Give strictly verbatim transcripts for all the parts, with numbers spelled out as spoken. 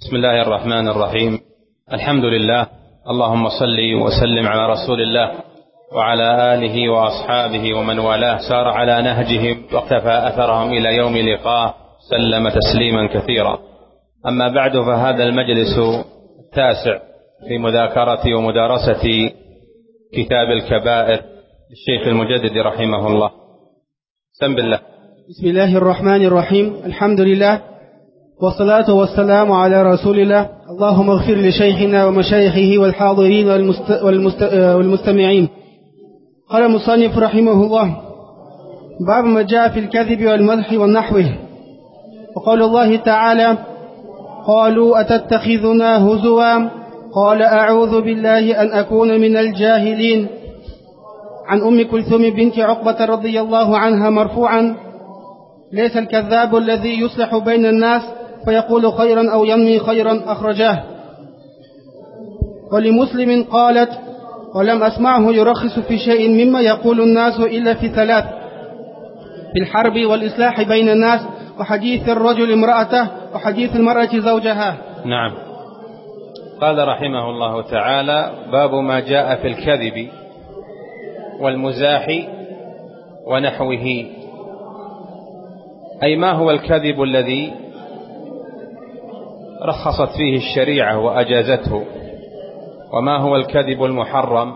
بسم الله الرحمن الرحيم. الحمد لله، اللهم صل وسلم على رسول الله وعلى آله وأصحابه ومن والاه سار على نهجهم واقتفى أثرهم إلى يوم لقاه، سلم تسليما كثيرا. أما بعد، فهذا المجلس التاسع في مذاكرة ومدارسة كتاب الكبائر للشيخ المجدد رحمه الله. سم بالله. بسم الله الرحمن الرحيم. الحمد لله والصلاة والسلام على رسول الله. اللهم اغفر لشيخنا ومشايخه والحاضرين والمست... والمست... والمستمعين. قال المصنف رحمه الله: باب ما جاء في الكذب والمدح والنحوه. وقال الله تعالى: قالوا أتتخذنا هزوا قال أعوذ بالله أن أكون من الجاهلين. عن أم كلثوم بنت عقبة رضي الله عنها مرفوعا: ليس الكذاب الذي يصلح بين الناس فيقول خيرا أو ينمي خيرا. أخرجاه. ولمسلم قالت: ولم أسمعه يرخص في شيء مما يقول الناس إلا في ثلاث: في الحرب والإصلاح بين الناس، وحديث الرجل امرأته، وحديث المرأة زوجها. نعم. قال رحمه الله تعالى: باب ما جاء في الكذب والمزاح ونحوه. أي ما هو الكذب الذي رخصت فيه الشريعة وأجازته، وما هو الكذب المحرم،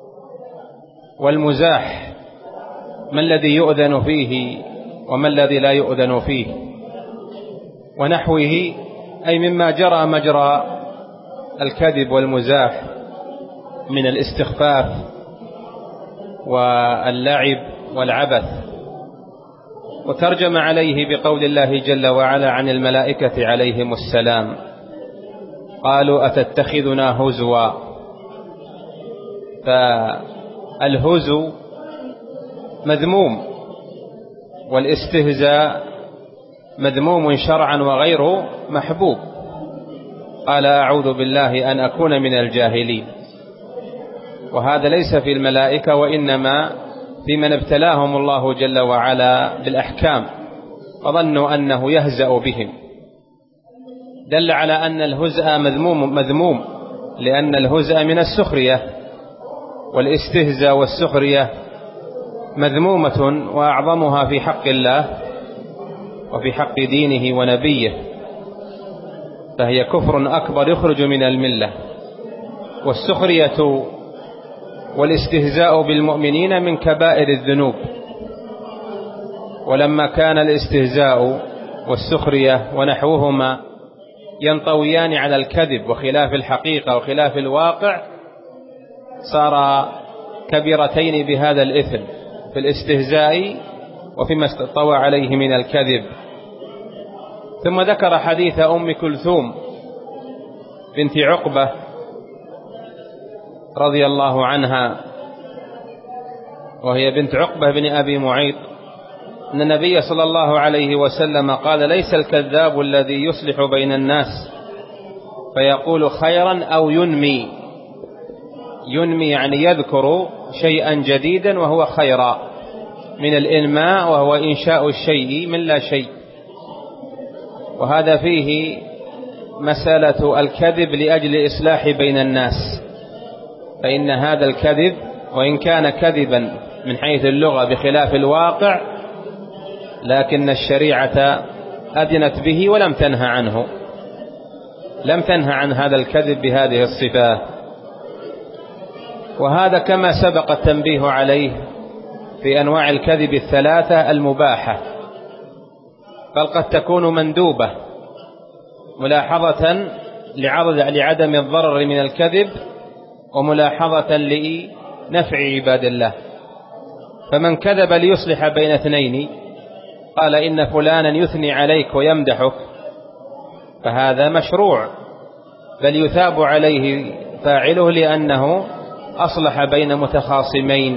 والمزاح ما الذي يؤذن فيه وما الذي لا يؤذن فيه، ونحوه أي مما جرى مجرى الكذب والمزاح من الاستخفاف واللعب والعبث. وترجم عليه بقول الله جل وعلا عن الملائكة عليهم السلام: قالوا أتتخذنا هزوا. فالهزو مذموم، والاستهزاء مذموم شرعا وغيره محبوب. قال أعوذ بالله أن أكون من الجاهلين. وهذا ليس في الملائكة، وإنما في من ابتلاهم الله جل وعلا بالأحكام وظنوا أنه يهزأ بهم. دل على أن الهزء مذموم مذموم لأن الهزء من السخرية، والاستهزاء والسخرية مذمومة، وأعظمها في حق الله وفي حق دينه ونبيه، فهي كفر أكبر يخرج من الملة. والسخرية والاستهزاء بالمؤمنين من كبائر الذنوب. ولما كان الاستهزاء والسخرية ونحوهما ينطويان على الكذب وخلاف الحقيقة وخلاف الواقع، صار كبيرتين بهذا الإثم، في الاستهزاء وفيما استطوى عليه من الكذب. ثم ذكر حديث أم كلثوم بنت عقبة رضي الله عنها، وهي بنت عقبة بن أبي معيط، أن النبي صلى الله عليه وسلم قال: ليس الكذاب الذي يصلح بين الناس فيقول خيرا أو ينمي. ينمي يعني يذكر شيئا جديدا وهو خيرا، من الإنماء وهو إنشاء الشيء من لا شيء. وهذا فيه مسألة الكذب لأجل إصلاح بين الناس، فإن هذا الكذب وإن كان كذبا من حيث اللغة بخلاف الواقع، لكن الشريعة أذنت به ولم تنهى عنه، لم تنهى عن هذا الكذب بهذه الصفة. وهذا كما سبق التنبيه عليه في أنواع الكذب الثلاثة المباحة، بل قد تكون مندوبة ملاحظة لعدم الضرر من الكذب، وملاحظة لنفع عباد الله. فمن كذب ليصلح بين اثنين، قال إن فلانا يثني عليك ويمدحك، فهذا مشروع، بل يثاب عليه فاعله لأنه أصلح بين متخاصمين،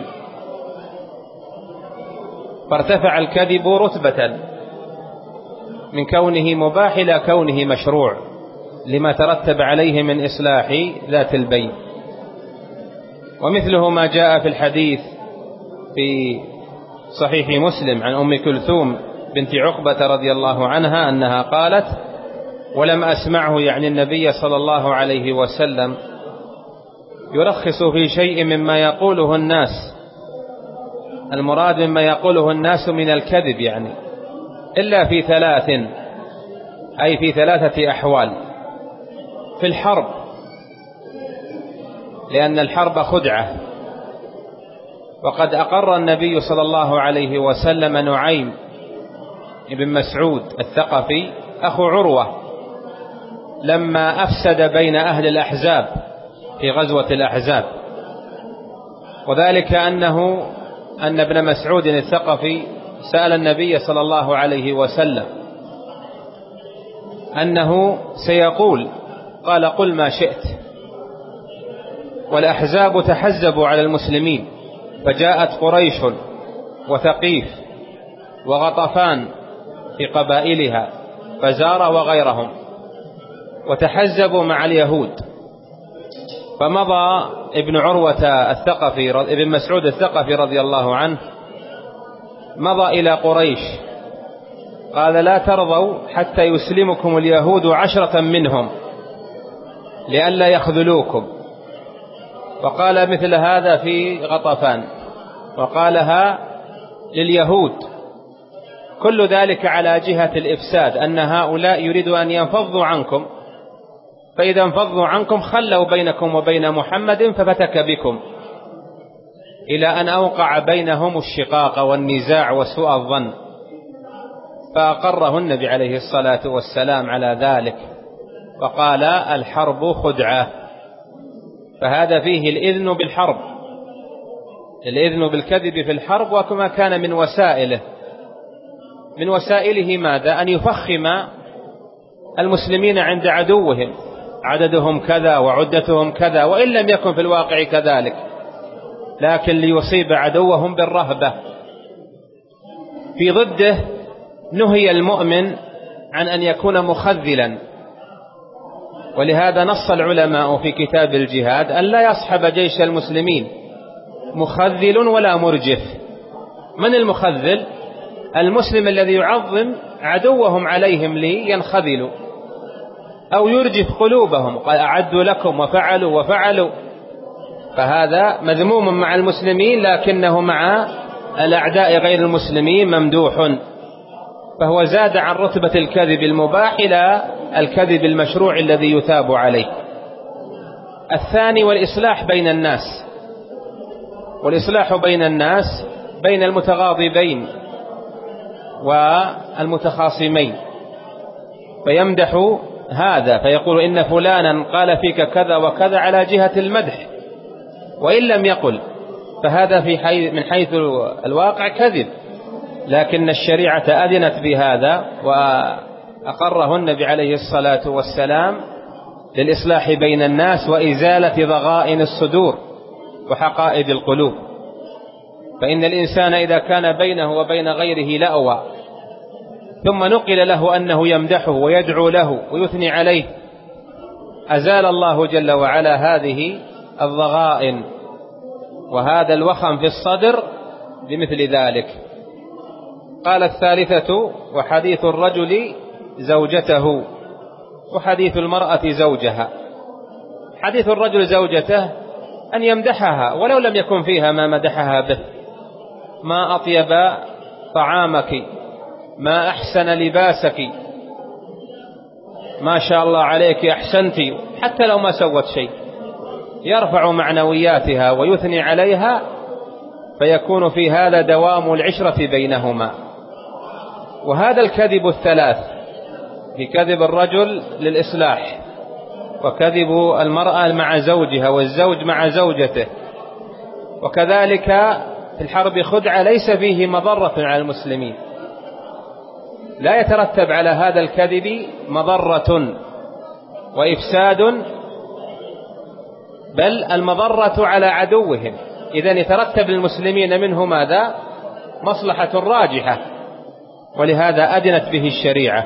فارتفع الكذب رتبة من كونه مباح إلى كونه مشروع، لما ترتب عليه من إصلاح ذات البين. ومثله ما جاء في الحديث في صحيح مسلم عن أم كلثوم بنت عقبة رضي الله عنها أنها قالت: ولم أسمعه يعني النبي صلى الله عليه وسلم يرخص في شيء مما يقوله الناس، المراد مما يقوله الناس من الكذب يعني، إلا في ثلاث، أي في ثلاثة أحوال: في الحرب، لأن الحرب خدعة، وقد أقر النبي صلى الله عليه وسلم نعيم بن مسعود الثقفي أخو عروة لما أفسد بين أهل الأحزاب في غزوة الأحزاب، وذلك أنه أن ابن مسعود الثقفي سأل النبي صلى الله عليه وسلم أنه سيقول، قال: قل ما شئت. والأحزاب تحزبوا على المسلمين، فجاءت قريش وثقيف وغطفان في قبائلها، فزار وغيرهم، وتحزبوا مع اليهود. فمضى ابن عروة الثقفي ابن مسعود الثقفي رضي الله عنه، مضى إلى قريش، قال: لا ترضوا حتى يسلمكم اليهود عشرة منهم لئلا يخذلوكم. وقال مثل هذا في غطفان، وقالها لليهود. كل ذلك على جهة الإفساد، أن هؤلاء يريدوا أن ينفضوا عنكم، فإذا انفضوا عنكم خلوا بينكم وبين محمد ففتك بكم، إلى أن أوقع بينهم الشقاق والنزاع وسوء الظن، فأقره النبي عليه الصلاة والسلام على ذلك، وقال: الحرب خدعة. فهذا فيه الإذن بالحرب، الإذن بالكذب في الحرب، وكما كان من وسائله من وسائله ماذا؟ أن يفخم المسلمين عند عدوهم، عددهم كذا وعدتهم كذا، وإن لم يكن في الواقع كذلك، لكن ليصيب عدوهم بالرهبة. في ضده نهي المؤمن عن أن يكون مخذلا، ولهذا نص العلماء في كتاب الجهاد أن لا يصحب جيش المسلمين مخذل ولا مرجف. من المخذل؟ المسلم الذي يعظم عدوهم عليهم لينخذلوا، أو يرجف قلوبهم، قال: أعدوا لكم وفعلوا وفعلوا. فهذا مذموم مع المسلمين، لكنه مع الأعداء غير المسلمين ممدوح، فهو زاد عن رتبة الكذب المباح إلى الكذب المشروع الذي يثاب عليه. الثاني: والإصلاح بين الناس، والإصلاح بين الناس بين المتغاضبين والمتخاصمين، فيمدح هذا فيقول: إن فلانا قال فيك كذا وكذا على جهة المدح، وإن لم يقل فهذا في حي من حيث الواقع كذب، لكن الشريعة أذنت بهذا وأقره النبي عليه الصلاة والسلام للإصلاح بين الناس وإزالة ضغائن الصدور وحقائد القلوب. فإن الإنسان إذا كان بينه وبين غيره لأوى، ثم نقل له أنه يمدحه ويدعو له ويثني عليه، أزال الله جل وعلا هذه الضغائن وهذا الوخم في الصدر بمثل ذلك. قال: الثالثة: وحديث الرجل زوجته، وحديث المرأة زوجها. حديث الرجل زوجته أن يمدحها ولو لم يكن فيها ما مدحها به: ما أطيب طعامك، ما أحسن لباسك، ما شاء الله عليك أحسنت، حتى لو ما سوت شيء، يرفع معنوياتها ويثني عليها، فيكون في هذا دوام العشرة بينهما. وهذا الكذب الثلاث: بكذب الرجل للإصلاح، وكذب المرأة مع زوجها، والزوج مع زوجته، وكذلك في الحرب خدعة ليس فيه مضرة على المسلمين، لا يترتب على هذا الكذب مضرة وإفساد، بل المضرة على عدوهم. إذن يترتب للمسلمين منه ماذا؟ مصلحة راجحة، ولهذا أذنت به الشريعة.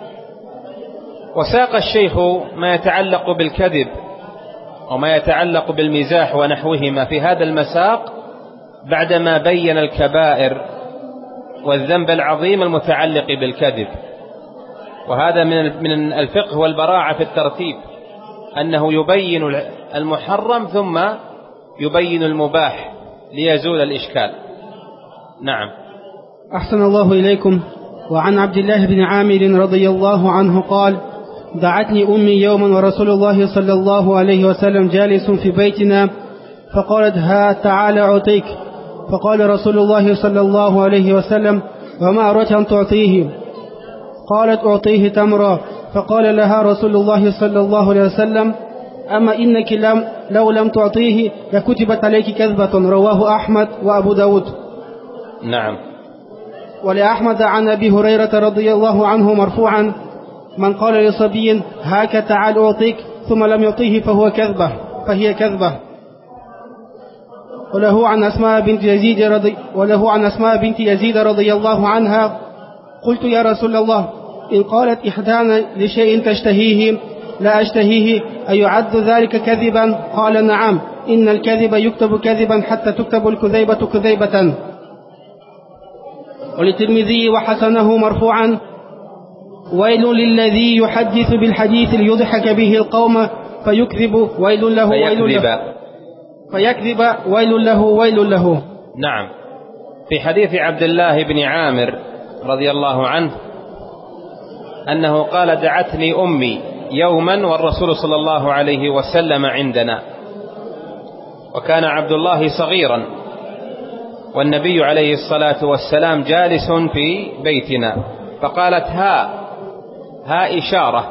وساق الشيخ ما يتعلق بالكذب وما يتعلق بالمزاح ونحوهما في هذا المساق بعدما بين الكبائر والذنب العظيم المتعلق بالكذب. وهذا من من الفقه والبراعة في الترتيب، أنه يبين المحرم ثم يبين المباح ليزول الإشكال. نعم. أحسن الله إليكم. وعن عبد الله بن عامر رضي الله عنه قال: دعتني أمي يوما ورسول الله صلى الله عليه وسلم جالس في بيتنا، فقالت: ها تعال أعطيك. فقال رسول الله صلى الله عليه وسلم: وما أردت أن تعطيه؟ قالت: أعطيه تمرا. فقال لها رسول الله صلى الله عليه وسلم: أما إنك لم لو لم تعطيه لكتبت عليك كذبة. رواه أحمد وأبو داود. نعم. ولأحمد عن أبي هريرة رضي الله عنه مرفوعا: من قال لصبي: هاك تعال أعطيك، ثم لم يعطيه فهو كذبة فهي كذبة. وله عن أسماء بنت يزيد رضي وله عن أسماء بنت يزيد رضي الله عنها: قلت يا رسول الله، إن قالت إحدانا لشيء تشتهيه لا أشتهيه أيعد ذلك كذبا؟ قال: نعم، إن الكذب يكتب كذبا حتى تكتب الكذيبة كذيبة. وللترمذي وحسنه مرفوعا: ويل للذي يحدث بالحديث ليضحك به القوم فيكذب ويل له ويل له فيكذب ويل له ويل له. نعم. في حديث عبد الله بن عامر رضي الله عنه أنه قال: دعتني أمي يوما والرسول صلى الله عليه وسلم عندنا، وكان عبد الله صغيرا والنبي عليه الصلاة والسلام جالس في بيتنا، فقالت: ها ها إشارة،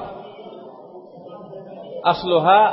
أصلها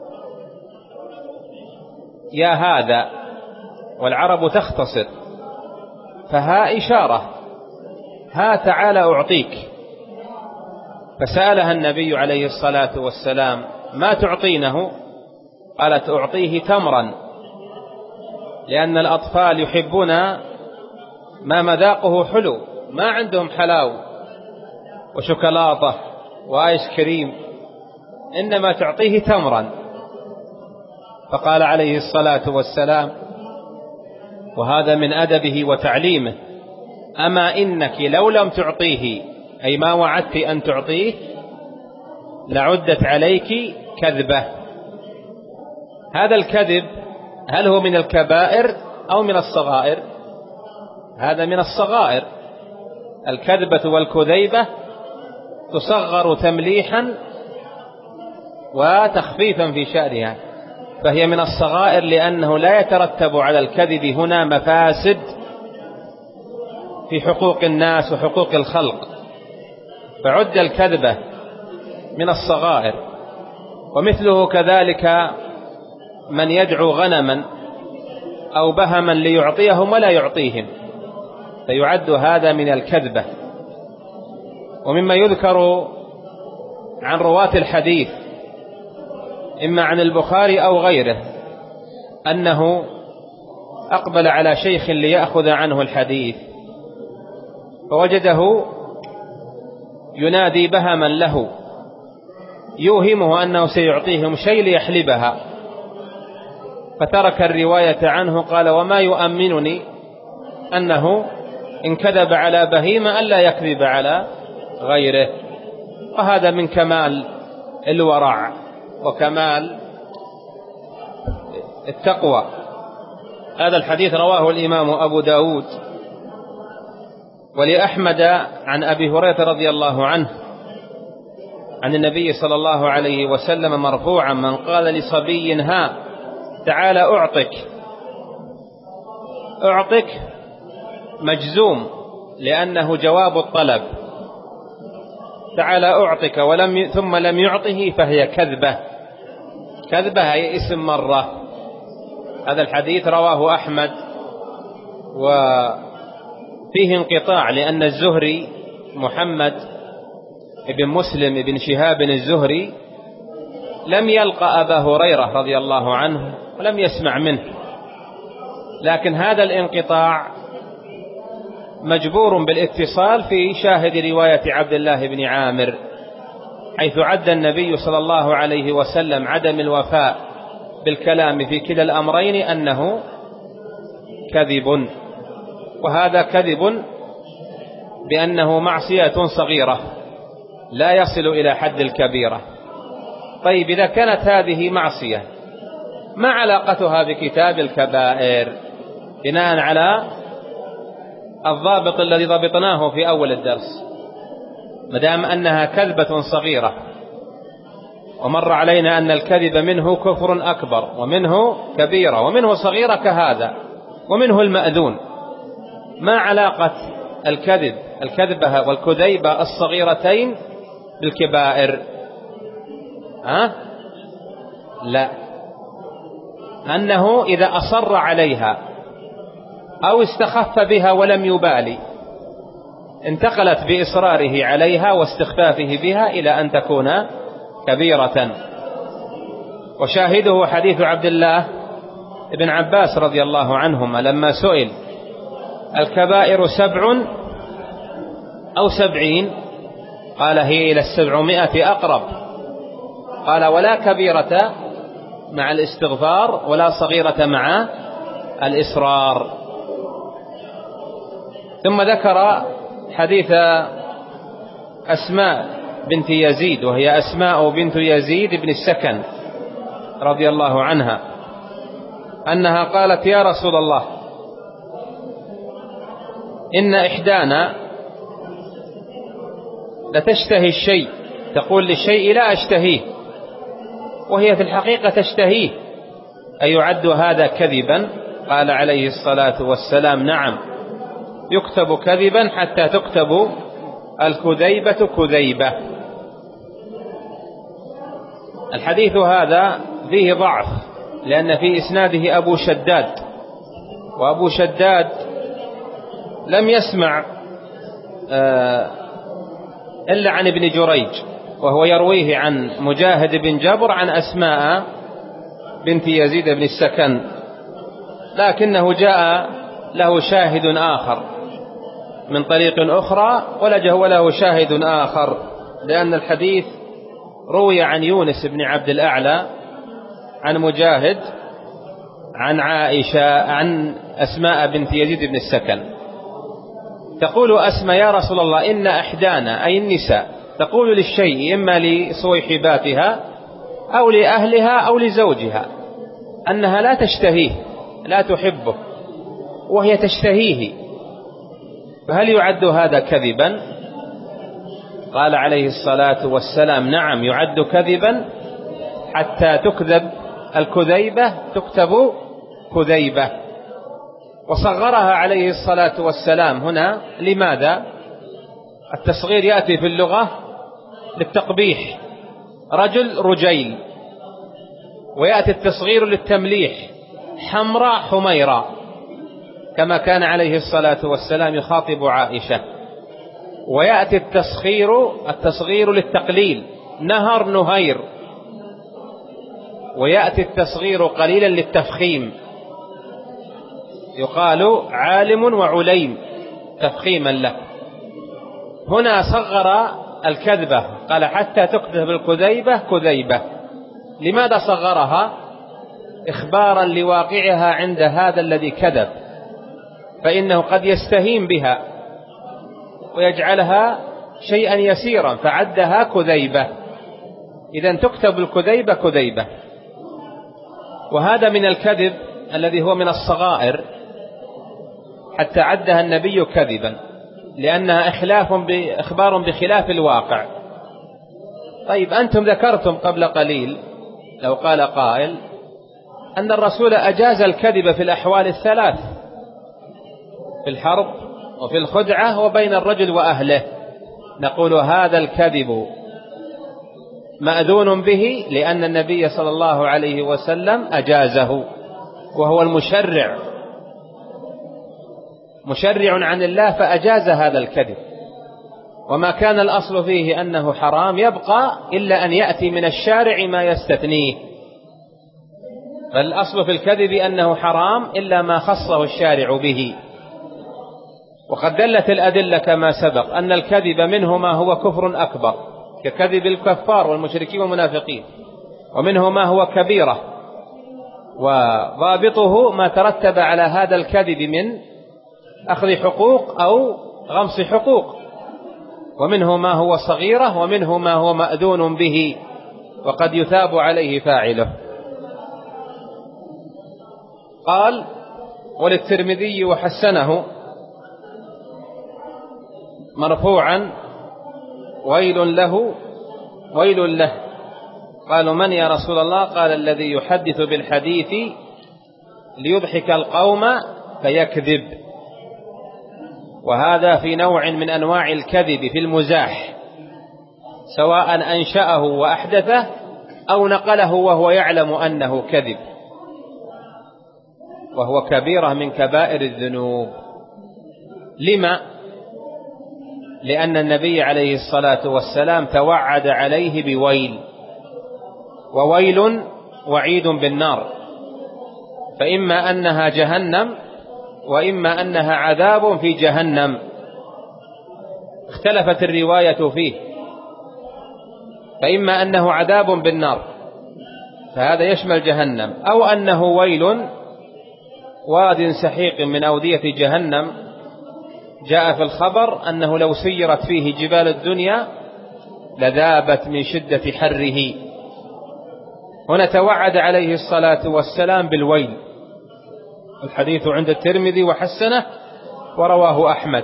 يا هذا، والعرب تختصر، فها إشارة، ها تعال أعطيك. فسألها النبي عليه الصلاة والسلام: ما تعطينه؟ قالت: أعطيه تمرا، لأن الأطفال يحبون ما مذاقه حلو، ما عندهم حلاو وشوكولاتة وآيس كريم، إنما تعطيه تمرا. فقال عليه الصلاة والسلام، وهذا من أدبه وتعليمه: أما إنك لو لم تعطيه، أي ما وعدت أن تعطيه، لعدت عليك كذبة. هذا الكذب هل هو من الكبائر أو من الصغائر؟ هذا من الصغائر. الكذبة والكذيبة تصغر تمليحا وتخفيفا في شأنها، فهي من الصغائر، لأنه لا يترتب على الكذب هنا مفاسد في حقوق الناس وحقوق الخلق، فعد الكذبة من الصغائر. ومثله كذلك من يدعو غنما أو بهما ليعطيهم ولا يعطيهم، فيعد هذا من الكذبة. ومما يذكر عن رواة الحديث إما عن البخاري أو غيره أنه أقبل على شيخ ليأخذ عنه الحديث، فوجده ينادي بهما له يوهمه أنه سيعطيهم شيء ليحلبها، فترك الرواية عنه. قال: وما يؤمنني أنه إن كذب على بهيمة ألا يكذب على غيره. وهذا من كمال الورع وكمال التقوى. هذا الحديث رواه الإمام أبو داود. ولأحمد عن أبي هريرة رضي الله عنه عن النبي صلى الله عليه وسلم مرفوعا: من قال لصبي: ها تعال أعطك. أعطك مجزوم لأنه جواب الطلب، تعال أعطك ولم ثم لم يعطه فهي كذبة. كذبة هي اسم مرة. هذا الحديث رواه أحمد، وفيه انقطاع لأن الزهري محمد ابن مسلم ابن شهاب الزهري لم يلقى أبا هريرة رضي الله عنه ولم يسمع منه، لكن هذا الانقطاع مجبور بالاتصال في شاهد رواية عبد الله بن عامر، حيث عد النبي صلى الله عليه وسلم عدم الوفاء بالكلام في كلا الأمرين أنه كذب، وهذا كذب بأنه معصية صغيرة لا يصل إلى حد الكبيرة. طيب إذا كانت هذه معصية ما علاقتها بكتاب الكبائر بناء على الضابط الذي ضبطناه في أول الدرس؟ مدام أنها كذبة صغيرة، ومر علينا أن الكذب منه كفر أكبر ومنه كبيرة ومنه صغيرة كهذا ومنه المأذون، ما علاقة الكذب الكذبة والكذيبة الصغيرتين بالكبائر؟ ها؟ لا، أنه إذا أصر عليها أو استخف بها ولم يبالي انتقلت بإصراره عليها واستخفافه بها إلى أن تكون كبيرة. وشاهده حديث عبد الله بن عباس رضي الله عنهما لما سئل الكبائر سبع أو سبعين؟ قال هي إلى السبعمائة أقرب. قال ولا كبيرة مع الاستغفار ولا صغيرة مع الإصرار. ثم ذكر حديث أسماء بنت يزيد، وهي أسماء بنت يزيد بن السكن رضي الله عنها، أنها قالت يا رسول الله إن إحدانا لتشتهي الشيء، تقول للشيء لا أشتهيه وهي في الحقيقة تشتهيه، أيعد هذا كذبا؟ قال عليه الصلاة والسلام نعم، يكتب كذبا حتى تكتب الكذيبة كذيبة. الحديث هذا فيه ضعف لأن في إسناده أبو شداد، وأبو شداد لم يسمع إلا عن ابن جريج، وهو يرويه عن مجاهد بن جبر عن أسماء بنت يزيد بن السكن، لكنه جاء له شاهد آخر من طريق أخرى وله شاهد آخر، لأن الحديث روي عن يونس بن عبد الأعلى عن مجاهد عن عائشة عن أسماء بنت يزيد بن السكن. تقول أسماء يا رسول الله إن إحدانا أي النساء تقول للشيء إما لصويحباتها أو لأهلها أو لزوجها أنها لا تشتهيه لا تحبه وهي تشتهيه، فهل يعد هذا كذبا؟ قال عليه الصلاة والسلام نعم، يعد كذبا حتى تكذب الكذيبة تكتب كذيبة. وصغرها عليه الصلاة والسلام هنا لماذا؟ التصغير يأتي في اللغة للتقبيح، رجل رجيل، ويأتي التصغير للتمليح، حمراء حميراء، كما كان عليه الصلاة والسلام يخاطب عائشة. ويأتي التصغير التصغير للتقليل، نهر نهير، ويأتي التصغير قليلا للتفخيم، يقال عالم وعليم تفخيما له. هنا صغر الكذبة قال حتى تكذب الكذيبة كذيبة. لماذا صغرها؟ إخبارا لواقعها عند هذا الذي كذب، فإنه قد يستهين بها ويجعلها شيئا يسيرا فعدها كذيبة، إذن تكتب الكذيبة كذيبة. وهذا من الكذب الذي هو من الصغائر حتى عدها النبي كذبا، لأنها إخلاف بإخبار بخلاف الواقع. طيب أنتم ذكرتم قبل قليل لو قال قائل أن الرسول أجاز الكذب في الأحوال الثلاث، في الحرب وفي الخدعة وبين الرجل وأهله، نقول هذا الكذب مأذون به لأن النبي صلى الله عليه وسلم أجازه، وهو المشرع مشرع عن الله فأجاز هذا الكذب. وما كان الأصل فيه أنه حرام يبقى إلا أن يأتي من الشارع ما يستثنيه، فالأصل في الكذب أنه حرام إلا ما خصه الشارع به. وقد دلت الأدلة كما سبق أن الكذب منه ما هو كفر أكبر ككذب الكفار والمشركين والمنافقين، ومنه ما هو كبيرة وضابطه ما ترتب على هذا الكذب من أخذ حقوق أو غمس حقوق. ومنه ما هو صغيرة ومنه ما هو مأذون به وقد يثاب عليه فاعله. قال: وللترمذي وحسنه مرفوعا: ويل له ويل له. قالوا: من يا رسول الله؟ قال: الذي يحدث بالحديث ليضحك القوم فيكذب. وهذا في نوع من أنواع الكذب في المزاح، سواء أنشأه وأحدثه أو نقله وهو يعلم أنه كذب، وهو كبيرة من كبائر الذنوب. لما؟ لأن النبي عليه الصلاة والسلام توعد عليه بويل، وويل وعيد بالنار، فإما أنها جهنم وإما أنها عذاب في جهنم، اختلفت الرواية فيه، فإما أنه عذاب بالنار فهذا يشمل جهنم، أو أنه ويل واد سحيق من أودية جهنم، جاء في الخبر أنه لو سيرت فيه جبال الدنيا لذابت من شدة حره. هنا توعد عليه الصلاة والسلام بالويل. الحديث عند الترمذي وحسنه ورواه أحمد،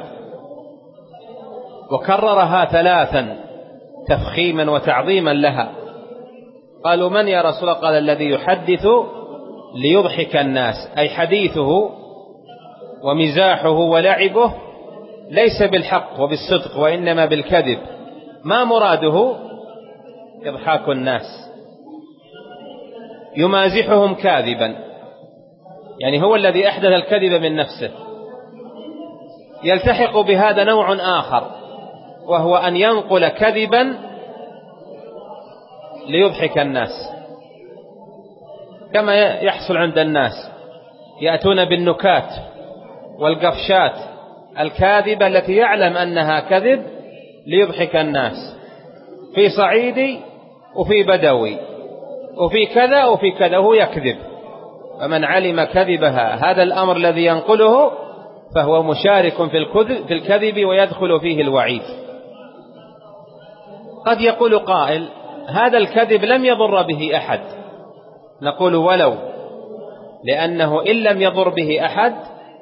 وكررها ثلاثا تفخيما وتعظيما لها. قالوا: من يا رسول الله؟ قال: الذي يحدث ليضحك الناس، أي حديثه ومزاحه ولعبه ليس بالحق وبالصدق وإنما بالكذب، ما مراده إضحاك الناس، يمازحهم كاذبا، يعني هو الذي أحدث الكذب من نفسه. يلتحق بهذا نوع آخر، وهو أن ينقل كذبا ليضحك الناس، كما يحصل عند الناس، يأتون بالنكات والقفشات الكاذبة التي يعلم أنها كذب ليضحك الناس، في صعيدي وفي بدوي وفي كذا وفي كذا، هو يكذب. فمن علم كذبها هذا الأمر الذي ينقله فهو مشارك في الكذب ويدخل فيه الوعيد. قد يقول قائل: هذا الكذب لم يضر به أحد. نقول: ولو، لأنه إن لم يضر به أحد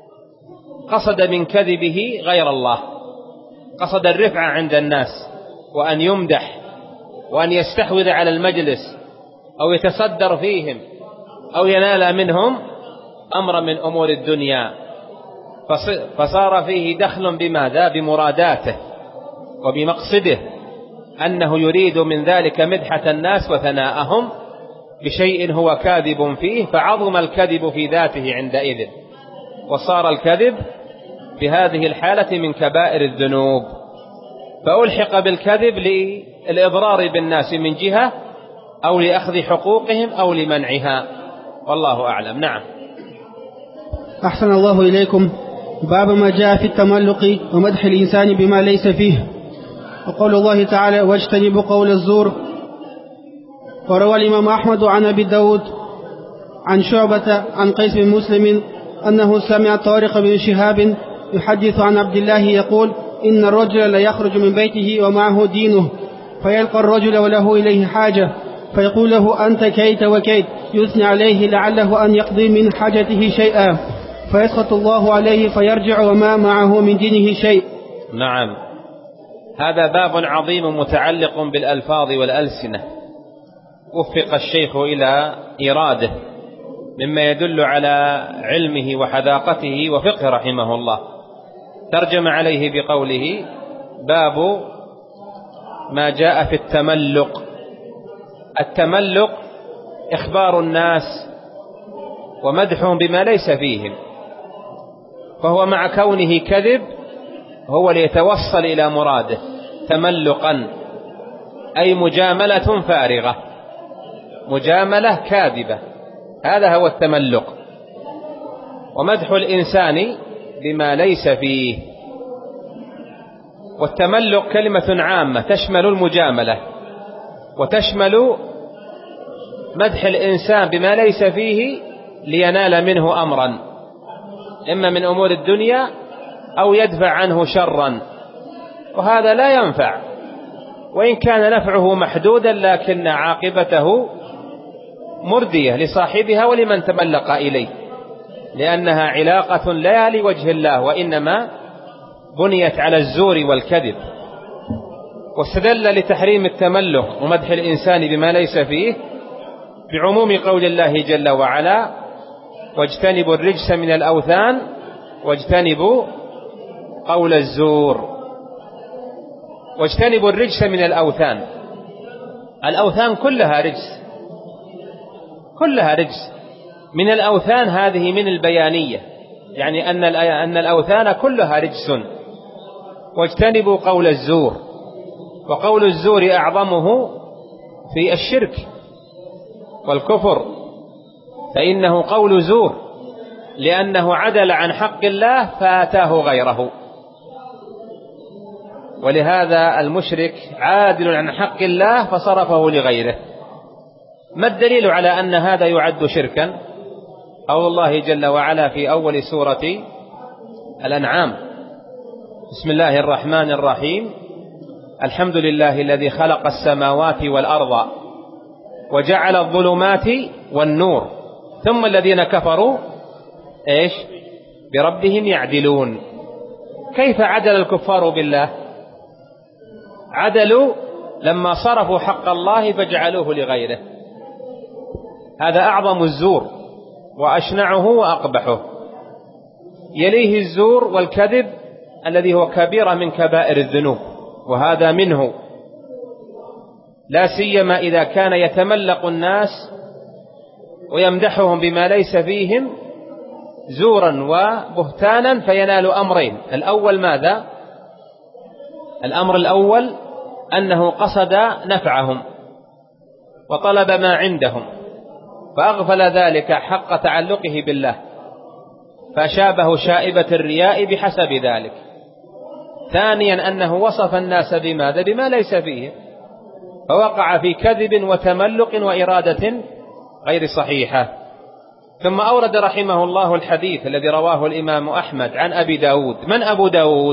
قصد من كذبه غير الله، قصد الرفعة عند الناس وأن يمدح وأن يستحوذ على المجلس أو يتصدر فيهم أو ينال منهم أمر من أمور الدنيا، فصار فيه دخل بماذا؟ بمراداته وبمقصده، أنه يريد من ذلك مدحة الناس وثناءهم بشيء هو كاذب فيه، فعظم الكذب في ذاته عندئذ، وصار الكذب بهذه الحالة من كبائر الذنوب، فألحق بالكذب للإضرار بالناس من جهة، أو لأخذ حقوقهم أو لمنعها، والله أعلم. نعم. أحسن الله إليكم. باب ما جاء في التملق ومدح الإنسان بما ليس فيه. وقول الله تعالى: واجتنبوا قول الزور. وروى الإمام أحمد عن أبي داود عن شعبة عن قيس بن مسلم أنه سمع طارق بن شهاب يحدث عن عبد الله يقول: إن الرجل لا يخرج من بيته ومعه دينه، فيلقى الرجل وله إليه حاجة، فيقول له: أنت كيت وكيت، يثني عليه لعله أن يقضي من حاجته شيئا، فيسخط الله عليه فيرجع وما معه من دينه شيء. نعم. هذا باب عظيم متعلق بالألفاظ والألسنة، وفق الشيخ إلى إراده مما يدل على علمه وحذاقته وفقه رحمه الله. ترجم عليه بقوله: باب ما جاء في التملق. التملق إخبار الناس ومدحهم بما ليس فيهم، فهو مع كونه كذب هو ليتوصل إلى مراده تملقا، أي مجاملة فارغة، مجاملة كاذبة، هذا هو التملق. ومدح الإنسان بما ليس فيه. والتملق كلمة عامة تشمل المجاملة وتشمل مدح الإنسان بما ليس فيه لينال منه أمرا، إما من أمور الدنيا أو يدفع عنه شرا، وهذا لا ينفع، وإن كان نفعه محدودا لكن عاقبته مردية لصاحبها ولمن تملق إليه، لأنها علاقة لا لوجه الله، وإنما بنيت على الزور والكذب. واستدل لتحريم التملق ومدح الإنسان بما ليس فيه بعموم قول الله جل وعلا: واجتنبوا الرجس من الأوثان واجتنبوا قول الزور. واجتنبوا الرجس من الأوثان، الأوثان كلها رجس، كلها رجس. من الأوثان هذه من البيانية، يعني أن أن الأوثان كلها رجس. واجتنبوا قول الزور، وقول الزور أعظمه في الشرك والكفر، فإنه قول زور لأنه عدل عن حق الله فآتاه غيره. ولهذا المشرك عادل عن حق الله فصرفه لغيره. ما الدليل على أن هذا يعد شركا؟ قول الله جل وعلا في أول سورة الأنعام: بسم الله الرحمن الرحيم، الحمد لله الذي خلق السماوات والأرض وجعل الظلمات والنور ثم الذين كفروا إيش بربهم يعدلون. كيف عدل الكفار بالله؟ عدلوا لما صرفوا حق الله فجعلوه لغيره. هذا أعظم الزور وأشنعه وأقبحه. يليه الزور والكذب الذي هو كبيرة من كبائر الذنوب، وهذا منه، لا سيما إذا كان يتملق الناس ويمدحهم بما ليس فيهم زورا وبهتانا فينال أمرين. الأول ماذا؟ الأمر الأول أنه قصد نفعهم وطلب ما عندهم فأغفل ذلك حق تعلقه بالله، فشابه شائبة الرياء بحسب ذلك. ثانيا أنه وصف الناس بماذا؟ بما ليس فيه، فوقع في كذب وتملق وإرادة غير صحيحة. ثم أورد رحمه الله الحديث الذي رواه الإمام أحمد عن أبي داود. من أبو داود؟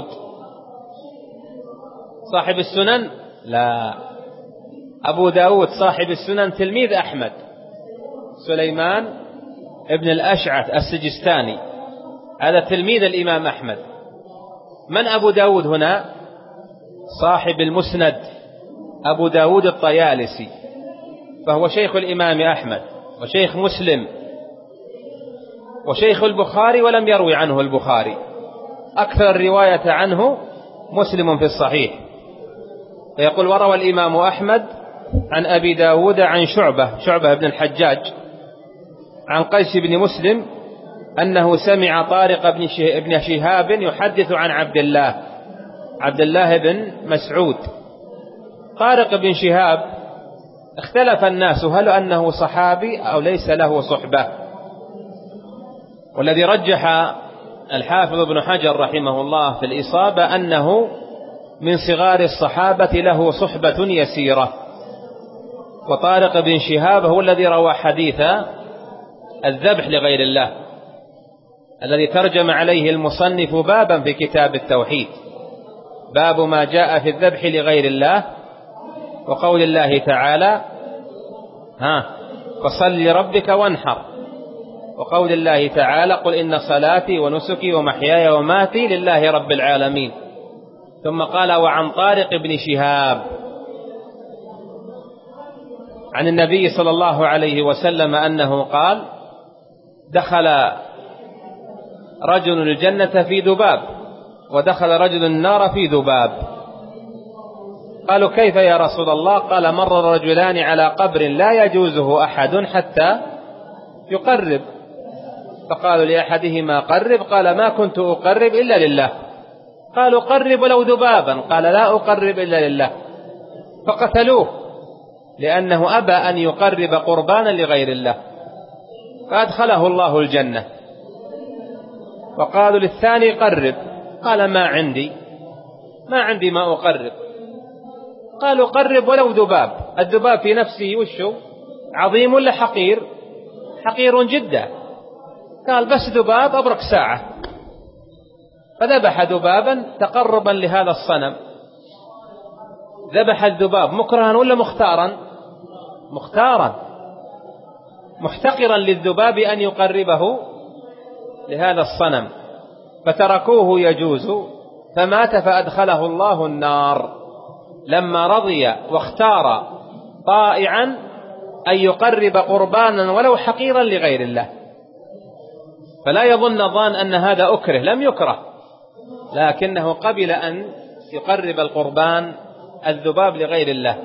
صاحب السنن؟ لا، أبو داود صاحب السنن تلميذ أحمد، سليمان ابن الأشعث السجستاني، هذا تلميذ الإمام أحمد. من أبو داود هنا؟ صاحب المسند أبو داود الطيالسي، فهو شيخ الإمام أحمد وشيخ مسلم وشيخ البخاري، ولم يروي عنه البخاري، أكثر الرواية عنه مسلم في الصحيح. فيقول: وروى الإمام أحمد عن أبي داود عن شعبة شعبة بن الحجاج عن قيس بن مسلم أنه سمع طارق بن شهاب يحدث عن عبد الله عبد الله بن مسعود. طارق بن شهاب اختلف الناس هل أنه صحابي أو ليس له صحبة، والذي رجح الحافظ ابن حجر رحمه الله في الإصابة أنه من صغار الصحابة له صحبة يسيرة. وطارق بن شهاب هو الذي روى حديث الذبح لغير الله الذي ترجم عليه المصنف بابا في كتاب التوحيد، باب ما جاء في الذبح لغير الله، وقول الله تعالى: ها فصل لربك وانحر، وقول الله تعالى: قل إن صلاتي ونسكي ومحياي وماتي لله رب العالمين. ثم قال: وعن طارق بن شهاب عن النبي صلى الله عليه وسلم أنه قال: دخل رجل الجنة في ذباب ودخل رجل النار في ذباب. قالوا: كيف يا رسول الله؟ قال: مر رجلان على قبر لا يجوزه أحد حتى يقرب، فقالوا لأحدهما: قرب، قال: ما كنت أقرب إلا لله. قالوا: قرب ولو ذبابا، قال: لا أقرب إلا لله. فقتلوه لأنه أبى أن يقرب قربانا لغير الله، فأدخله الله الجنة. وقالوا للثاني: قرب، قال: ما عندي ما عندي ما أقرب. قالوا: قرب ولو ذباب. الذباب في نفسه وشه عظيم ولا حقير؟ حقير جدا. قال: بس ذباب أبرك ساعة. فذبح ذبابا تقربا لهذا الصنم، ذبح الذباب مكرها ولا مختارا؟ مختارا، محتقرا للذباب أن يقربه لهذا الصنم، فتركوه يجوز فمات فأدخله الله النار لما رضي واختار طائعا أن يقرب قربانا ولو حقيرا لغير الله. فلا يظن ظان أن هذا أكره، لم يكره، لكنه قبل أن يقرب القربان الذباب لغير الله،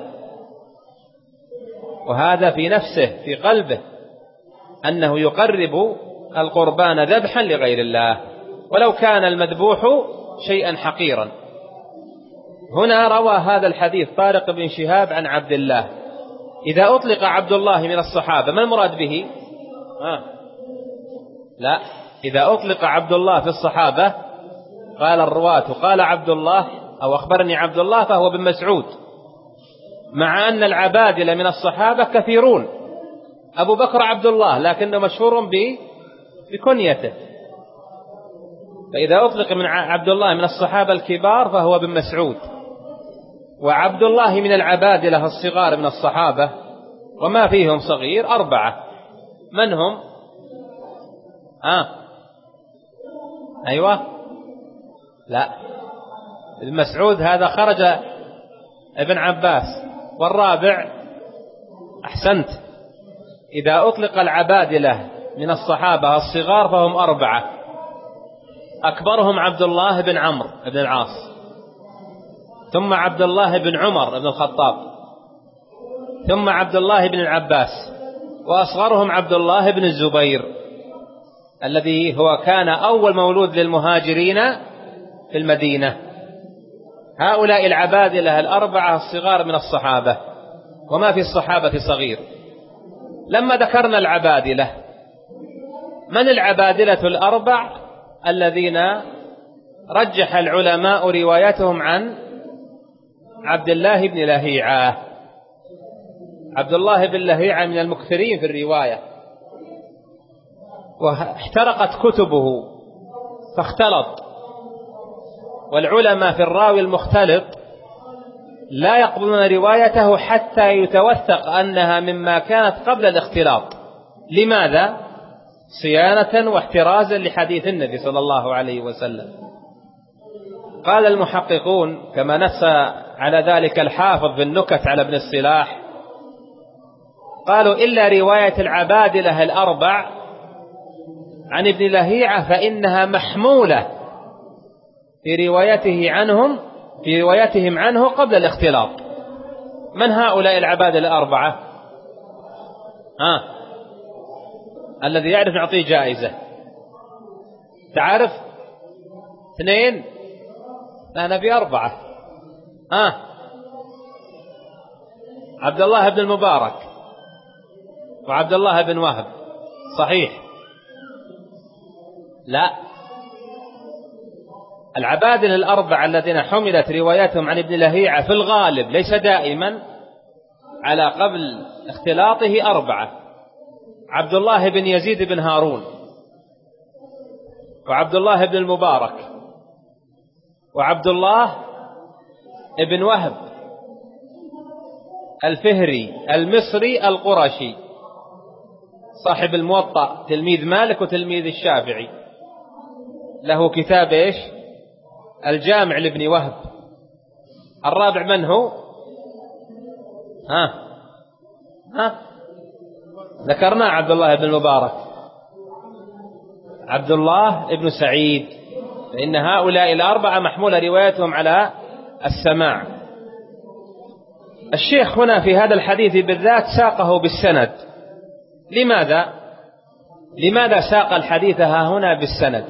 وهذا في نفسه في قلبه أنه يقرب القربان ذبحا لغير الله ولو كان المذبوح شيئا حقيرا. هنا روى هذا الحديث طارق بن شهاب عن عبد الله. إذا أطلق عبد الله من الصحابة ما المراد به؟ آه. لا، إذا أطلق عبد الله في الصحابة قال الرواة قال عبد الله أو أخبرني عبد الله فهو بن مسعود، مع أن العبادلة من الصحابة كثيرون، أبو بكر عبد الله لكنه مشهور بكنيته، فإذا أطلق من عبد الله من الصحابة الكبار فهو بن مسعود. وعبد الله من العبادلة الصغار من الصحابة وما فيهم صغير أربعة. من هم؟ آه. أيوة، لا، ابن مسعود هذا خرج ابن عباس. والرابع أحسنت، إذا أطلق العبادلة من الصحابة الصغار فهم أربعة، أكبرهم عبد الله بن عمرو بن العاص، ثم عبد الله بن عمر بن الخطاب، ثم عبد الله بن العباس، وأصغرهم عبد الله بن الزبير الذي هو كان أول مولود للمهاجرين في المدينة. هؤلاء العبادلة الأربعة الصغار من الصحابة، وما في الصحابة صغير. لما ذكرنا العبادلة، من العبادلة الأربع الذين رجح العلماء روايتهم عن عبد الله بن لهيعة؟ عبد الله بن لهيعة من المكثرين في الرواية، واحترقت كتبه فاختلط، والعلماء في الراوي المختلط لا يقبلون روايته حتى يتوثق أنها مما كانت قبل الاختلاط. لماذا؟ صيانة واحترازا لحديث النبي صلى الله عليه وسلم. قال المحققون كما نص على ذلك الحافظ بالنكت على ابن الصلاح، قالوا إلا رواية العبادلة الأربع عن ابن لهيعة فإنها محمولة في روايته عنهم في روايتهم عنه قبل الاختلاط. من هؤلاء العبادلة الأربعة؟ آه. الذي يعرف نعطيه جائزة. تعرف؟ اثنين؟ لا، نبي أربعة. آه. عبد الله بن المبارك وعبد الله بن وهب، صحيح؟ لا، العبادلة الأربعة الذين حملت رواياتهم عن ابن لهيعة في الغالب ليس دائما على قبل اختلاطه أربعة: عبد الله بن يزيد بن هارون، وعبد الله بن المبارك، وعبد الله بن وهب الفهري المصري القرشي صاحب الموطأ، تلميذ مالك وتلميذ الشافعي، له كتاب إيش؟ الجامع لابن وهب. الرابع من هو؟ ها ها ذكرنا عبد الله بن المبارك، عبد الله بن سعيد، فإن هؤلاء الأربعة محمولة روايتهم على السماع. الشيخ هنا في هذا الحديث بالذات ساقه بالسند. لماذا؟ لماذا ساق الحديث ها هنا بالسند؟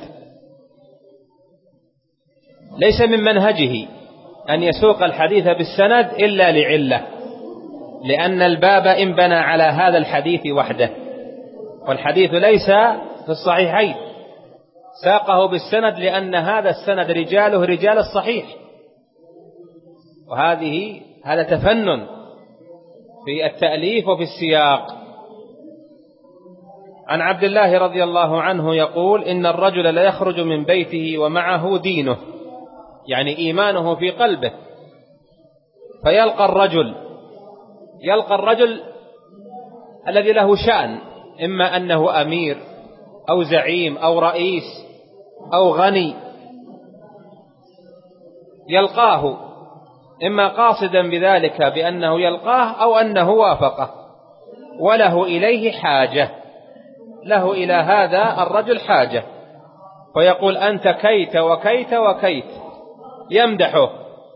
ليس من منهجه أن يسوق الحديث بالسند إلا لعلة، لأن الباب انبنى على هذا الحديث وحده، والحديث ليس في الصحيحين. ساقه بالسند لأن هذا السند رجاله رجال الصحيح، وهذه هذا تفنن في التأليف وفي السياق. عن عبد الله رضي الله عنه يقول: إن الرجل لا يخرج من بيته ومعه دينه، يعني إيمانه في قلبه، فيلقى الرجل يلقى الرجل الذي له شأن، إما أنه أمير أو زعيم أو رئيس أو غني، يلقاه إما قاصدا بذلك بأنه يلقاه أو أنه وافقه، وله إليه حاجة، له إلى هذا الرجل حاجة، ويقول أنت كيت وكيت وكيت، يمدحه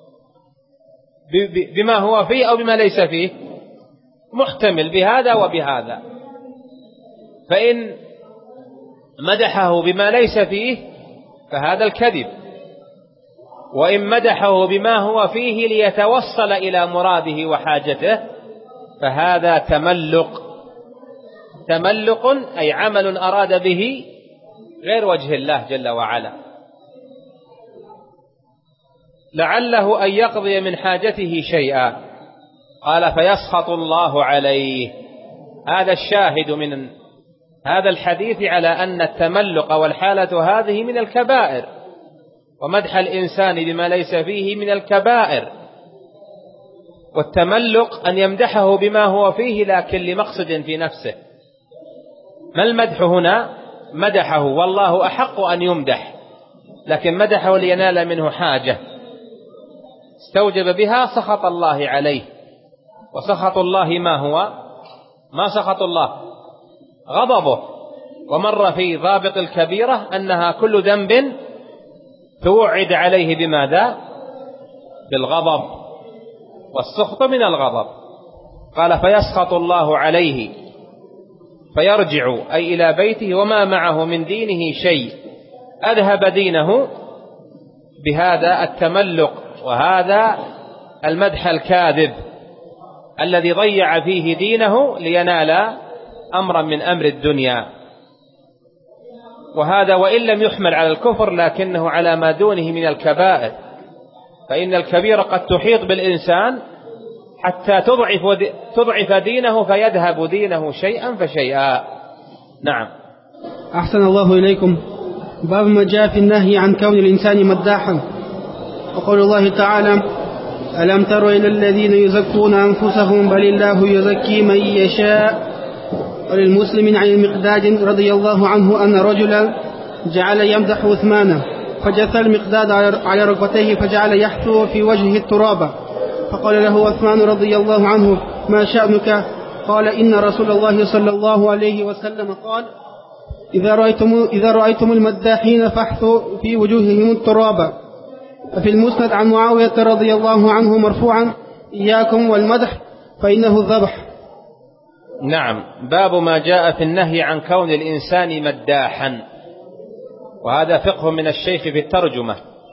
بما هو فيه أو بما ليس فيه، محتمل بهذا وبهذا. فإن مدحه بما ليس فيه فهذا الكذب، وإن مدحه بما هو فيه ليتوصل إلى مراده وحاجته فهذا تملق. تملق أي عمل أراد به غير وجه الله جل وعلا، لعله أن يقضي من حاجته شيئا. قال فيسخط الله عليه. هذا الشاهد من هذا الحديث على أن التملق والحالة هذه من الكبائر، ومدح الإنسان بما ليس فيه من الكبائر. والتملق أن يمدحه بما هو فيه لكن لمقصد في نفسه. ما المدح هنا؟ مدحه والله أحق أن يمدح، لكن مدحه لينال منه حاجة استوجب بها سخط الله عليه. وسخط الله ما هو؟ ما سخط الله غضبه. ومر في ضابط الكبيرة أنها كل ذنب توعد عليه بماذا؟ بالغضب، والسخط من الغضب. قال فيسخط الله عليه فيرجع أي إلى بيته وما معه من دينه شيء، أذهب دينه بهذا التملق وهذا المدح الكاذب الذي ضيع فيه دينه لينال أمرا من أمر الدنيا. وهذا وإن لم يحمل على الكفر لكنه على ما دونه من الكبائر، فإن الكبيرة قد تحيط بالإنسان حتى تضعف تضعف دينه فيذهب دينه شيئا فشيئا. نعم. أحسن الله إليكم. باب ما جاء في النهي عن كون الإنسان مداحا. وقول الله تعالى ألم تر إلى الذين يزكون أنفسهم بل الله يزكي من يشاء. وللمسلم عن المقداد رضي الله عنه أن رجلا جعل يمدح عثمان فجث المقداد على ركبتيه فجعل يحثو في وجهه التراب، فقال له عثمان رضي الله عنه ما شأنك؟ قال إن رسول الله صلى الله عليه وسلم قال إذا رأيتم, إذا رأيتم المداحين فاحثوا في وجوههم التراب. ففي المسند عن معاوية رضي الله عنه مرفوعا إياكم والمدح فإنه الذبح. نعم. باب ما جاء في النهي عن كون الإنسان مداحا. وهذا فقه من الشيخ في الترجمة.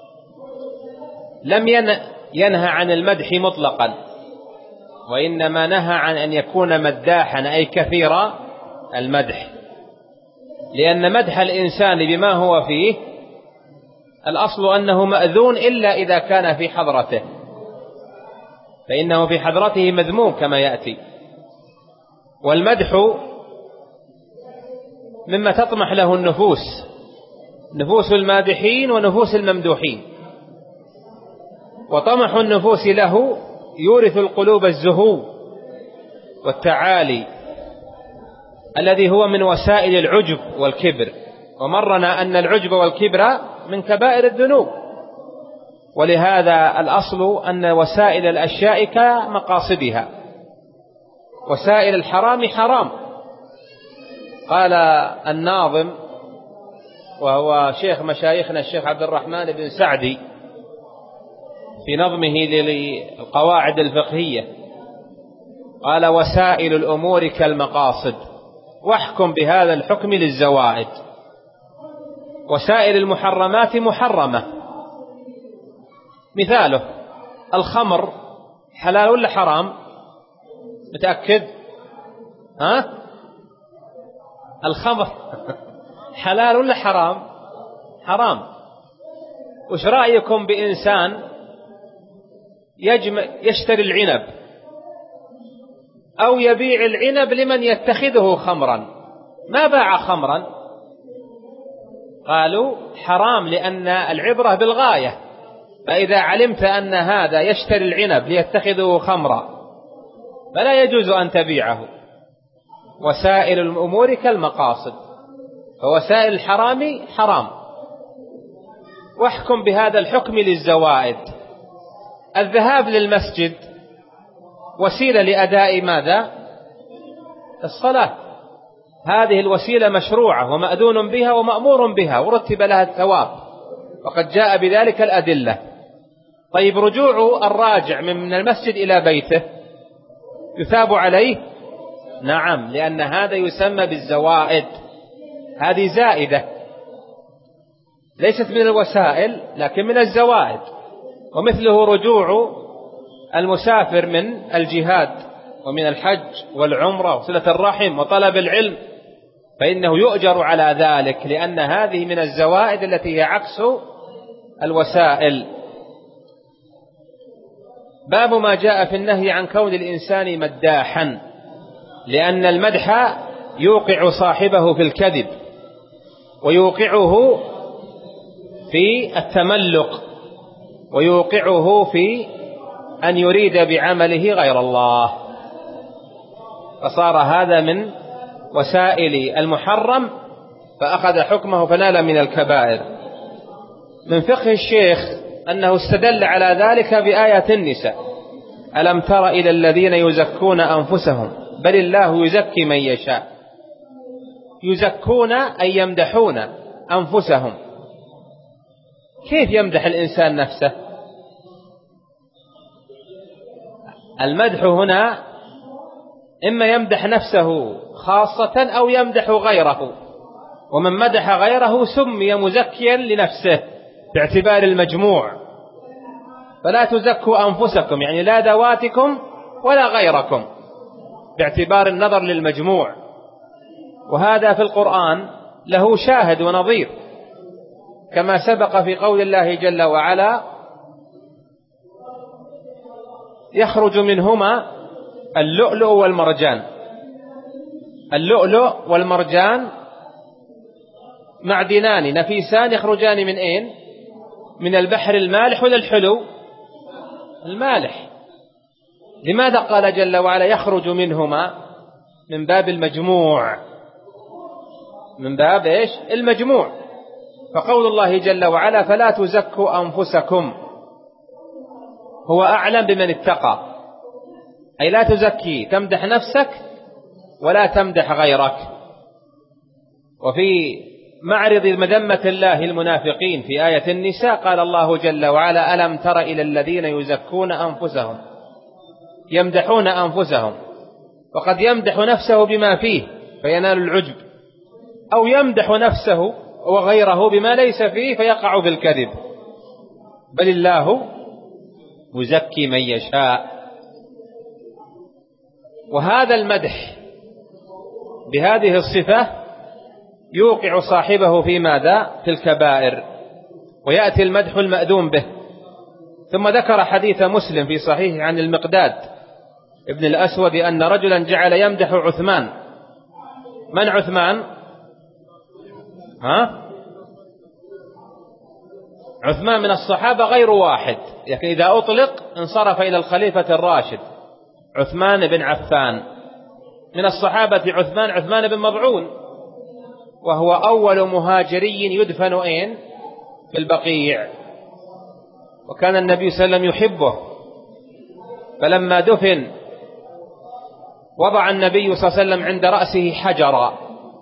لم ينهى عن المدح مطلقا، وإنما نهى عن أن يكون مداحا أي كثير المدح، لأن مدح الإنسان بما هو فيه الأصل أنه مأذون إلا إذا كان في حضرته، فإنه في حضرته مذموم كما يأتي. والمدح مما تطمح له النفوس، نفوس المادحين ونفوس الممدوحين. وطمح النفوس له يورث القلوب الزهو والتعالي الذي هو من وسائل العجب والكبر. ومرنا أن العجب والكبر من كبائر الذنوب، ولهذا الأصل أن وسائل الأشياء كمقاصدها، وسائل الحرام حرام. قال الناظم وهو شيخ مشايخنا الشيخ عبد الرحمن بن سعدي في نظمه للقواعد الفقهية، قال وسائل الأمور كالمقاصد واحكم بهذا الحكم للزوائد. وسائل المحرمات محرمة. مثاله الخمر حلال ولا حرام؟ متأكد؟ ها؟ الخمر حلال ولا حرام؟ حرام. وش رأيكم بإنسان يجمع يشتري العنب أو يبيع العنب لمن يتخذه خمرا؟ ما باع خمرا، قالوا حرام لأن العبرة بالغاية، فإذا علمت أن هذا يشتري العنب ليتخذه خمرا فلا يجوز أن تبيعه. وسائل الأمور كالمقاصد، فوسائل الحرام حرام. واحكم بهذا الحكم للزوائد. الذهاب للمسجد وسيلة لأداء ماذا؟ الصلاة. هذه الوسيلة مشروعة ومأذون بها ومأمور بها ورتب لها الثواب، وقد جاء بذلك الأدلة. طيب، رجوع الراجع من المسجد إلى بيته يثاب عليه؟ نعم، لأن هذا يسمى بالزوائد، هذه زائدة ليست من الوسائل لكن من الزوائد. ومثله رجوع المسافر من الجهاد ومن الحج والعمرة وصلة الرحم وطلب العلم، فإنه يؤجر على ذلك، لأن هذه من الزوائد التي هي عكس الوسائل. باب ما جاء في النهي عن كون الإنسان مداحا، لأن المدح يوقع صاحبه في الكذب ويوقعه في التملق ويوقعه في أن يريد بعمله غير الله، فصار هذا من وسائل المحرم فأخذ حكمه فنال من الكبائر. من فقه الشيخ أنه استدل على ذلك بآية النساء: ألم تر إلى الذين يزكون أنفسهم بل الله يزكي من يشاء. يزكون أي يمدحون أنفسهم. كيف يمدح الإنسان نفسه؟ المدح هنا إما يمدح نفسه خاصة أو يمدح غيره، ومن مدح غيره سمي مزكيا لنفسه باعتبار المجموع. فلا تزكوا أنفسكم، يعني لا ذواتكم ولا غيركم، باعتبار النظر للمجموع. وهذا في القرآن له شاهد ونظير، كما سبق في قول الله جل وعلا: يخرج منهما اللؤلؤ والمرجان. اللؤلؤ والمرجان معدنان نفيسان يخرجان من أين؟ من البحر المالح ولا الحلو؟ المالح. لماذا قال جل وعلا يخرج منهما؟ من باب المجموع، من باب إيش؟ المجموع. فقول الله جل وعلا: فلا تزكوا أنفسكم، هو أعلم بمن اتقى، أي لا تزكي تمدح نفسك ولا تمدح غيرك. وفي معرض مذمة الله المنافقين في آية النساء قال الله جل وعلا: ألم تر إلى الذين يزكون أنفسهم، يمدحون أنفسهم. وقد يمدح نفسه بما فيه فينال العجب، أو يمدح نفسه وغيره بما ليس فيه فيقع بالكذب. بل الله يزكي من يشاء. وهذا المدح بهذه الصفة يوقع صاحبه في ماذا؟ في الكبائر، ويأتي المدح المأذون به. ثم ذكر حديث مسلم في صحيح عن المقداد ابن الأسود أن رجلا جعل يمدح عثمان. من عثمان؟ ها؟ عثمان من الصحابة غير واحد، لكن إذا أطلق انصرف إلى الخليفة الراشد عثمان بن عفان. من الصحابة عثمان عثمان بن مضعون، وهو أول مهاجري يدفن أين؟ في البقيع. وكان النبي صلى الله عليه وسلم يحبه، فلما دفن وضع النبي صلى الله عليه وسلم عند رأسه حجرا،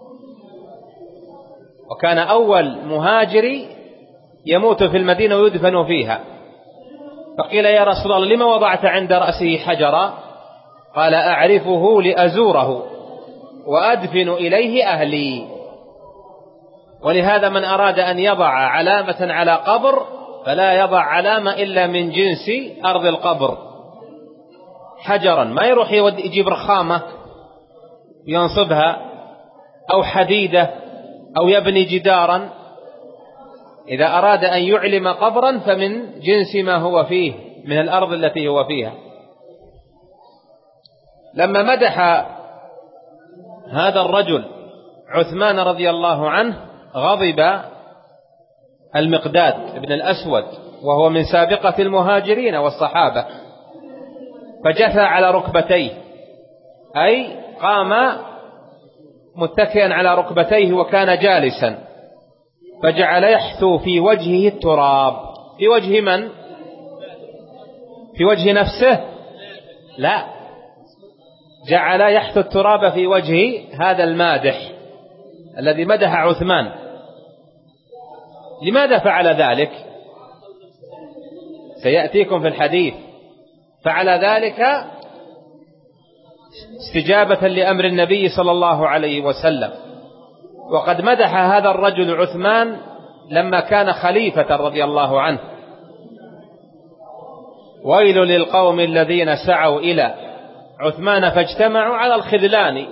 وكان أول مهاجري يموت في المدينة ويدفن فيها. فقيل: يا رسول الله لما وضعت عند رأسه حجرا؟ قال: أعرفه لأزوره وأدفن إليه أهلي. ولهذا من أراد أن يضع علامة على قبر فلا يضع علامة إلا من جنس أرض القبر، حجرا، ما يروح يجيب رخامة ينصبها أو حديدة أو يبني جدارا. إذا أراد أن يعلم قبرا فمن جنس ما هو فيه من الأرض التي هو فيها. لما مدح هذا الرجل عثمان رضي الله عنه غضب المقداد ابن الأسود وهو من سابقة المهاجرين والصحابة، فجثى على ركبتيه، أي قام متكئا على ركبتيه وكان جالسا، فجعل يحثو في وجهه التراب. في وجه من؟ في وجه نفسه؟ لا، جعل يحثو التراب في وجه هذا المادح الذي مدح عثمان. لماذا فعل ذلك؟ سيأتيكم في الحديث. فعل ذلك استجابة لأمر النبي صلى الله عليه وسلم، وقد مدح هذا الرجل عثمان لما كان خليفة رضي الله عنه: ويل للقوم الذين سعوا إلى عثمان فاجتمعوا على الخذلان.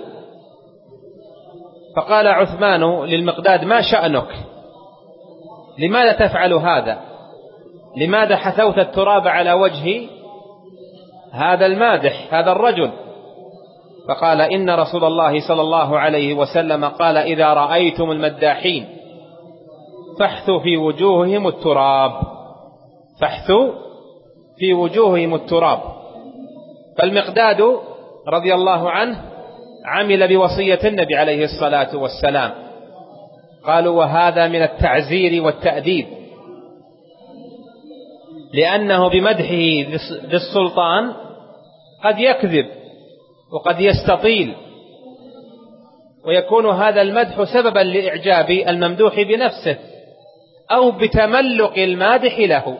فقال عثمان للمقداد: ما شأنك؟ لماذا تفعل هذا؟ لماذا حثوت التراب على وجه هذا المادح هذا الرجل؟ فقال: إن رسول الله صلى الله عليه وسلم قال: إذا رأيتم المداحين فاحثوا في وجوههم التراب. فاحثوا في وجوههم التراب. فالمقداد رضي الله عنه عمل بوصية النبي عليه الصلاة والسلام. قالوا: وهذا من التعزير والتأديب، لأنه بمدحه للسلطان قد يكذب وقد يستطيل، ويكون هذا المدح سببا لإعجاب الممدوح بنفسه أو بتملق المادح له،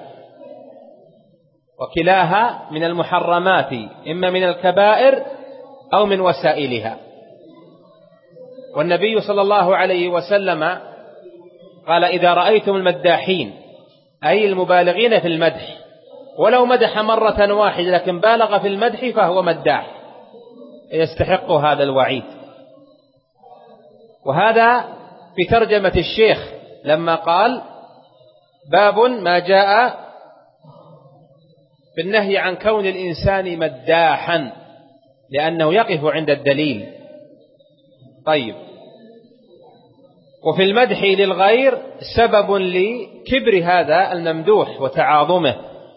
وكلاها من المحرمات، إما من الكبائر أو من وسائلها. والنبي صلى الله عليه وسلم قال: إذا رأيتم المداحين، أي المبالغين في المدح، ولو مدح مرة واحدة لكن بالغ في المدح فهو مداح، يستحق هذا الوعيد. وهذا في ترجمة الشيخ لما قال: باب ما جاء في النهي عن كون الإنسان مداحا، لأنه يقف عند الدليل. طيب، وفي المدح للغير سبب لكبر هذا الممدوح وتعاظمه.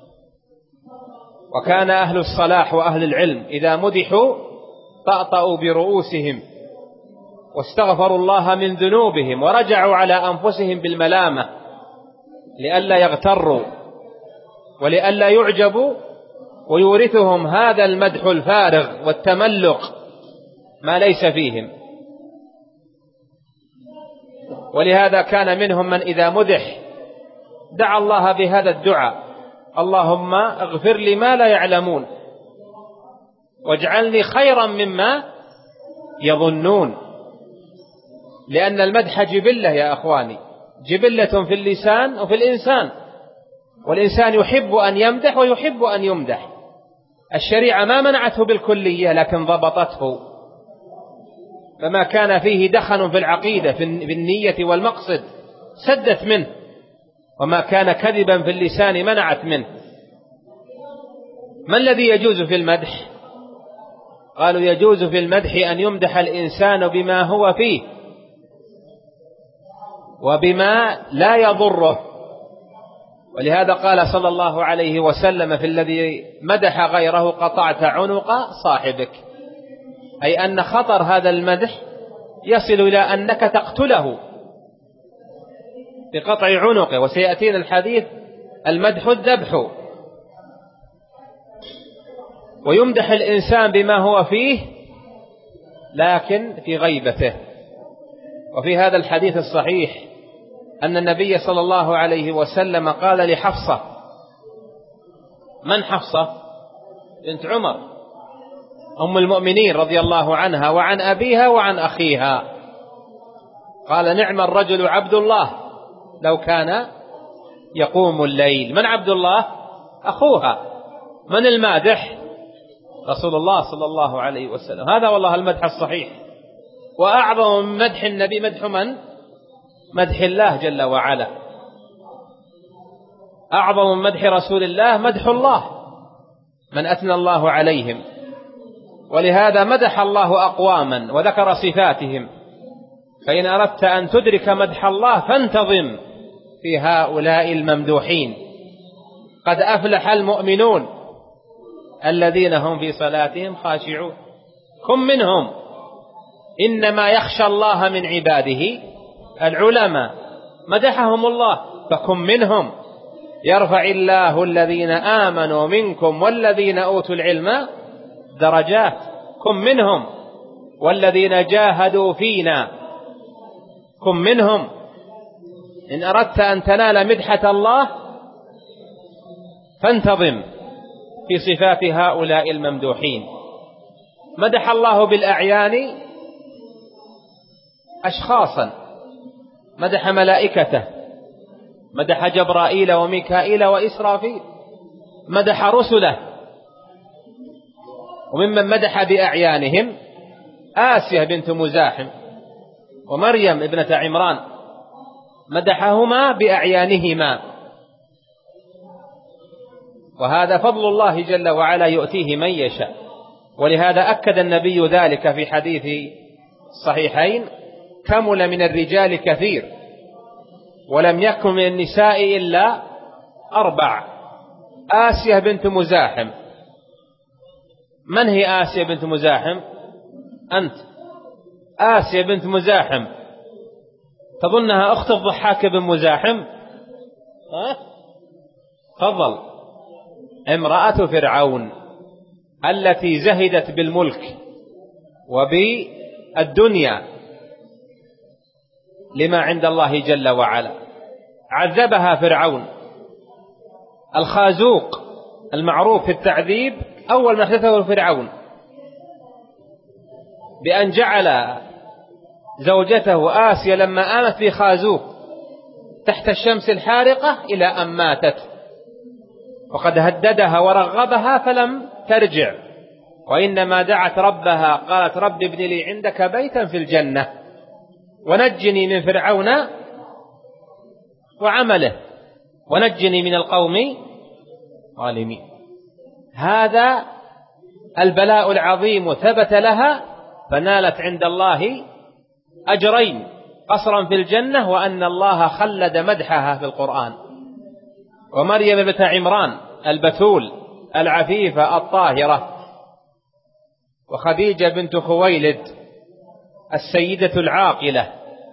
وكان أهل الصلاح وأهل العلم إذا مدحوا طأطأوا برؤوسهم واستغفروا الله من ذنوبهم ورجعوا على أنفسهم بالملامة، لئلا يغتروا ولئلا يعجبوا ويورثهم هذا المدح الفارغ والتملق ما ليس فيهم. ولهذا كان منهم من إذا مدح دعا الله بهذا الدعاء: اللهم اغفر لي ما لا يعلمون واجعلني خيرا مما يظنون. لأن المدح جبلة يا أخواني، جبلة في اللسان وفي الإنسان، والإنسان يحب أن يمدح ويحب أن يمدح. الشريعة ما منعته بالكلية لكن ضبطته، فما كان فيه دخن في العقيدة في النية والمقصد سدت منه، وما كان كذبا في اللسان منعت منه. ما الذي يجوز في المدح؟ قالوا: يجوز في المدح أن يمدح الإنسان بما هو فيه وبما لا يضره. ولهذا قال صلى الله عليه وسلم في الذي مدح غيره: قطعت عنق صاحبك، أي أن خطر هذا المدح يصل إلى أنك تقتله بقطع عنقه. وسيأتينا الحديث: المدح الذبح. ويمدح الإنسان بما هو فيه لكن في غيبته. وفي هذا الحديث الصحيح أن النبي صلى الله عليه وسلم قال لحفصة: من حفصة؟ بنت عمر أم المؤمنين رضي الله عنها وعن أبيها وعن أخيها، قال: نعم الرجل عبد الله لو كان يقوم الليل. من عبد الله؟ أخوها. من المادح؟ رسول الله صلى الله عليه وسلم. هذا والله المدح الصحيح. وأعظم من مدح النبي مدح من؟ مدح الله جل وعلا. أعظم من مدح رسول الله مدح الله، من أثنى الله عليهم. ولهذا مدح الله أقواما وذكر صفاتهم. فإن أردت أن تدرك مدح الله فانتظم في هؤلاء الممدوحين، قد أفلح المؤمنون الذين هم في صلاتهم خاشعون. كن منهم. إنما يخشى الله من عباده العلماء، مدحهم الله، فكن منهم. يرفع الله الذين آمنوا منكم والذين أوتوا العلم درجات. كن منهم. والذين جاهدوا فينا كن منهم. إن أردت أن تنال مدحة الله فانتظم في صفات هؤلاء الممدوحين. مدح الله بالأعيان أشخاصا، مدح ملائكته، مدح جبرائيل وميكائيل وإسرافيل، مدح رسله. وممن مدح بأعيانهم آسيا بنت مزاحم ومريم ابنة عمران، مدحهما بأعيانهما، وهذا فضل الله جل وعلا يؤتيه من يشاء. ولهذا أكد النبي ذلك في حديث الصحيحين: كمل من الرجال كثير ولم يكن من النساء إلا أربع. آسيا بنت مزاحم. من هي آسيا بنت مزاحم؟ أنت. آسيا بنت مزاحم تظنها أخت الضحاك بن مزاحم؟ ها؟ تفضل. امرأة فرعون التي زهدت بالملك وبالدنيا لما عند الله جل وعلا. عذبها فرعون الخازوق المعروف في التعذيب، أول ما احدثه فرعون بأن جعل زوجته آسيا لما آمت في خازوق تحت الشمس الحارقة إلى أن ماتت، وقد هددها ورغبها فلم ترجع، وإنما دعت ربها قالت: رب ابن لي عندك بيتا في الجنة ونجني من فرعون وعمله ونجني من القوم الظالمين. هذا البلاء العظيم ثبت لها، فنالت عند الله أجرين: قصرا في الجنة، وأن الله خلد مدحها في القرآن. ومريم ابنة عمران البتول العفيفة الطاهرة، وخديجة بنت خويلد السيدة العاقلة.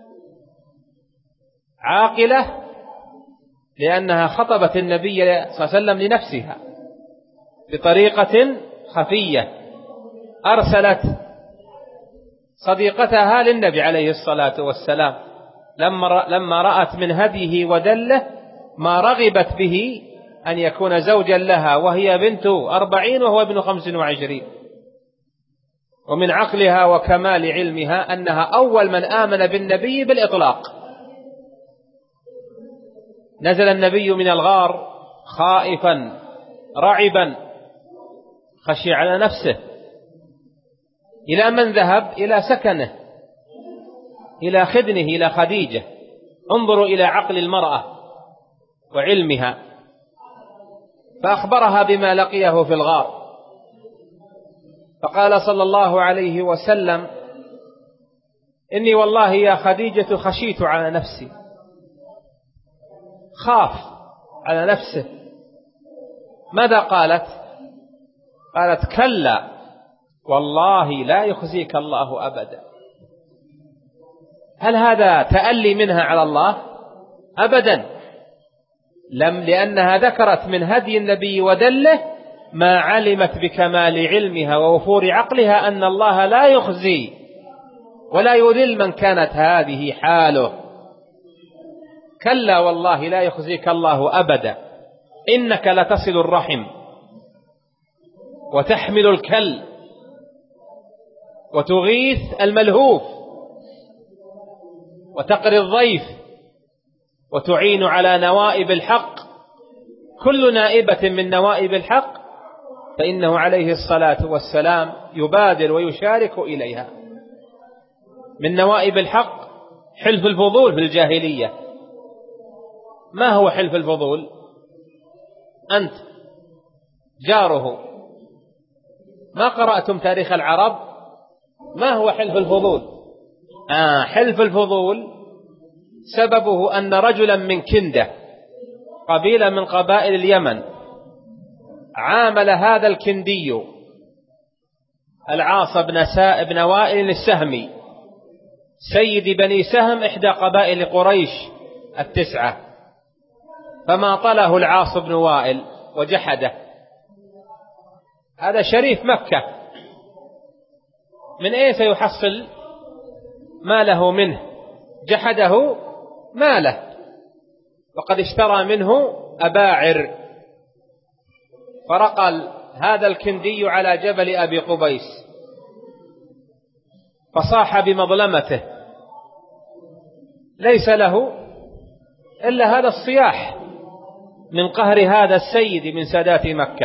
عاقلة لأنها خطبت النبي صلى الله عليه وسلم لنفسها بطريقة خفية، أرسلت صديقتها للنبي عليه الصلاة والسلام لما رأت من هديه ودله ما رغبت به أن يكون زوجا لها، وهي بنت أربعين وهو ابن خمس وعشرين. ومن عقلها وكمال علمها أنها أول من آمن بالنبي بالإطلاق. نزل النبي من الغار خائفا رعبا خشي على نفسه. إلى من ذهب؟ إلى سكنه، إلى خدنه، إلى خديجة. انظروا إلى عقل المرأة وعلمها. فأخبرها بما لقيه في الغار، فقال صلى الله عليه وسلم: إني والله يا خديجة خشيت على نفسي. خاف على نفسه. ماذا قالت؟ قالت: كلا والله لا يخزيك الله أبدا. هل هذا تألي منها على الله؟ أبدا. لم، لأنها ذكرت من هدي النبي ودله ما علمت بكمال علمها ووفور عقلها أن الله لا يخزي ولا يذل من كانت هذه حاله. كلا والله لا يخزيك الله أبدا، إنك لتصل الرحم وتحمل الكل وتغيث الملهوف وتقري الضيف وتعين على نوائب الحق. كل نائبة من نوائب الحق فإنه عليه الصلاة والسلام يبادر ويشارك إليها. من نوائب الحق حلف الفضول في الجاهلية. ما هو حلف الفضول؟ أنت جاره، ما قرأتم تاريخ العرب؟ ما هو حلف الفضول؟ آه حلف الفضول سببه أن رجلا من كندة، قبيلة من قبائل اليمن، عامل هذا الكندي العاص بن ساء بن وائل السهمي سيد بني سهم إحدى قبائل قريش التسعة، فما طله العاص بن وائل وجحده. هذا شريف مكة، من أين سيحصل ماله منه؟ جحده ماله، وقد اشترى منه أباعر. فرقل هذا الكندي على جبل أبي قبيس فصاح بمظلمته، ليس له إلا هذا الصياح من قهر هذا السيد من سادات مكة.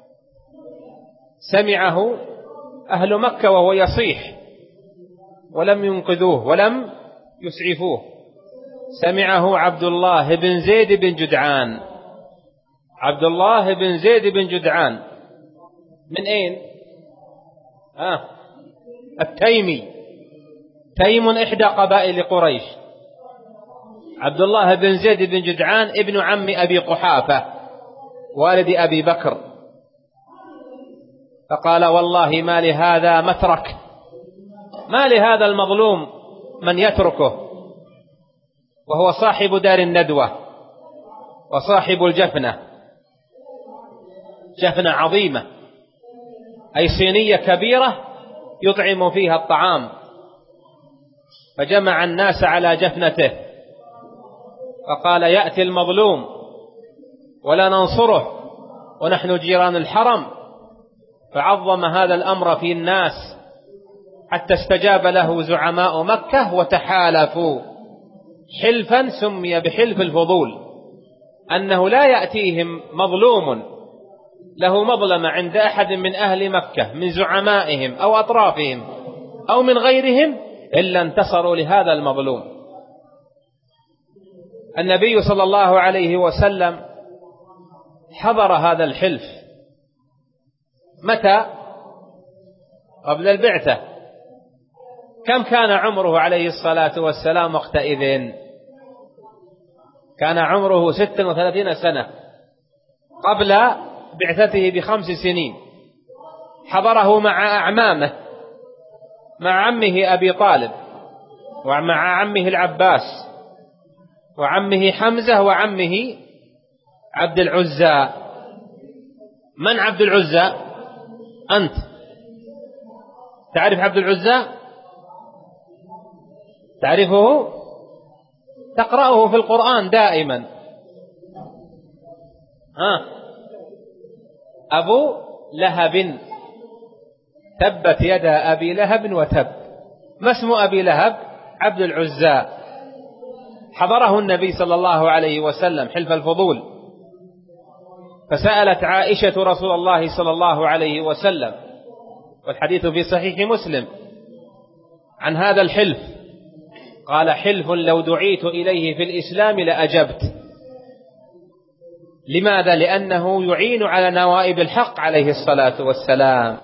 سمعه أهل مكة وهو يصيح ولم ينقذوه ولم يسعفوه. سمعه عبد الله بن زيد بن جدعان. عبد الله بن زيد بن جدعان من أين؟ آه التيمي، تيم إحدى قبائل قريش. عبد الله بن زيد بن جدعان ابن عم أبي قحافة والد أبي بكر. فقال والله ما لهذا مترك، ما لهذا المظلوم من يتركه، وهو صاحب دار الندوة وصاحب الجفنة، جفنة عظيمة أي صينية كبيرة يطعم فيها الطعام. فجمع الناس على جفنته فقال يأتي المظلوم ولا ننصره ونحن جيران الحرم. فعظم هذا الأمر في الناس حتى استجاب له زعماء مكة وتحالفوا حلفا سمي بحلف الفضول، أنه لا يأتيهم مظلوم له مظلمة عند أحد من أهل مكة من زعمائهم أو أطرافهم أو من غيرهم إلا انتصروا لهذا المظلوم. النبي صلى الله عليه وسلم حضر هذا الحلف متى؟ قبل البعثة. كم كان عمره عليه الصلاة والسلام وقتئذ؟ كان عمره ستة وثلاثين سنة قبل بعثته بخمس سنين. حضره مع أعمامه، مع عمه أبي طالب ومع عمه العباس وعمه حمزة وعمه عبد العزى. من عبد العزى؟ أنت تعرف عبد العزى؟ تعرفه؟ تقرأه في القرآن دائما. ها أبو لهب، تبت يدا أبي لهب وتب. ما اسم أبي لهب؟ عبد العزى. حضره النبي صلى الله عليه وسلم حلف الفضول، فسألت عائشة رسول الله صلى الله عليه وسلم، والحديث في صحيح مسلم، عن هذا الحلف. قال حلف لو دعيت إليه في الإسلام لأجبت. لماذا؟ لأنه يعين على نوائب الحق عليه الصلاة والسلام.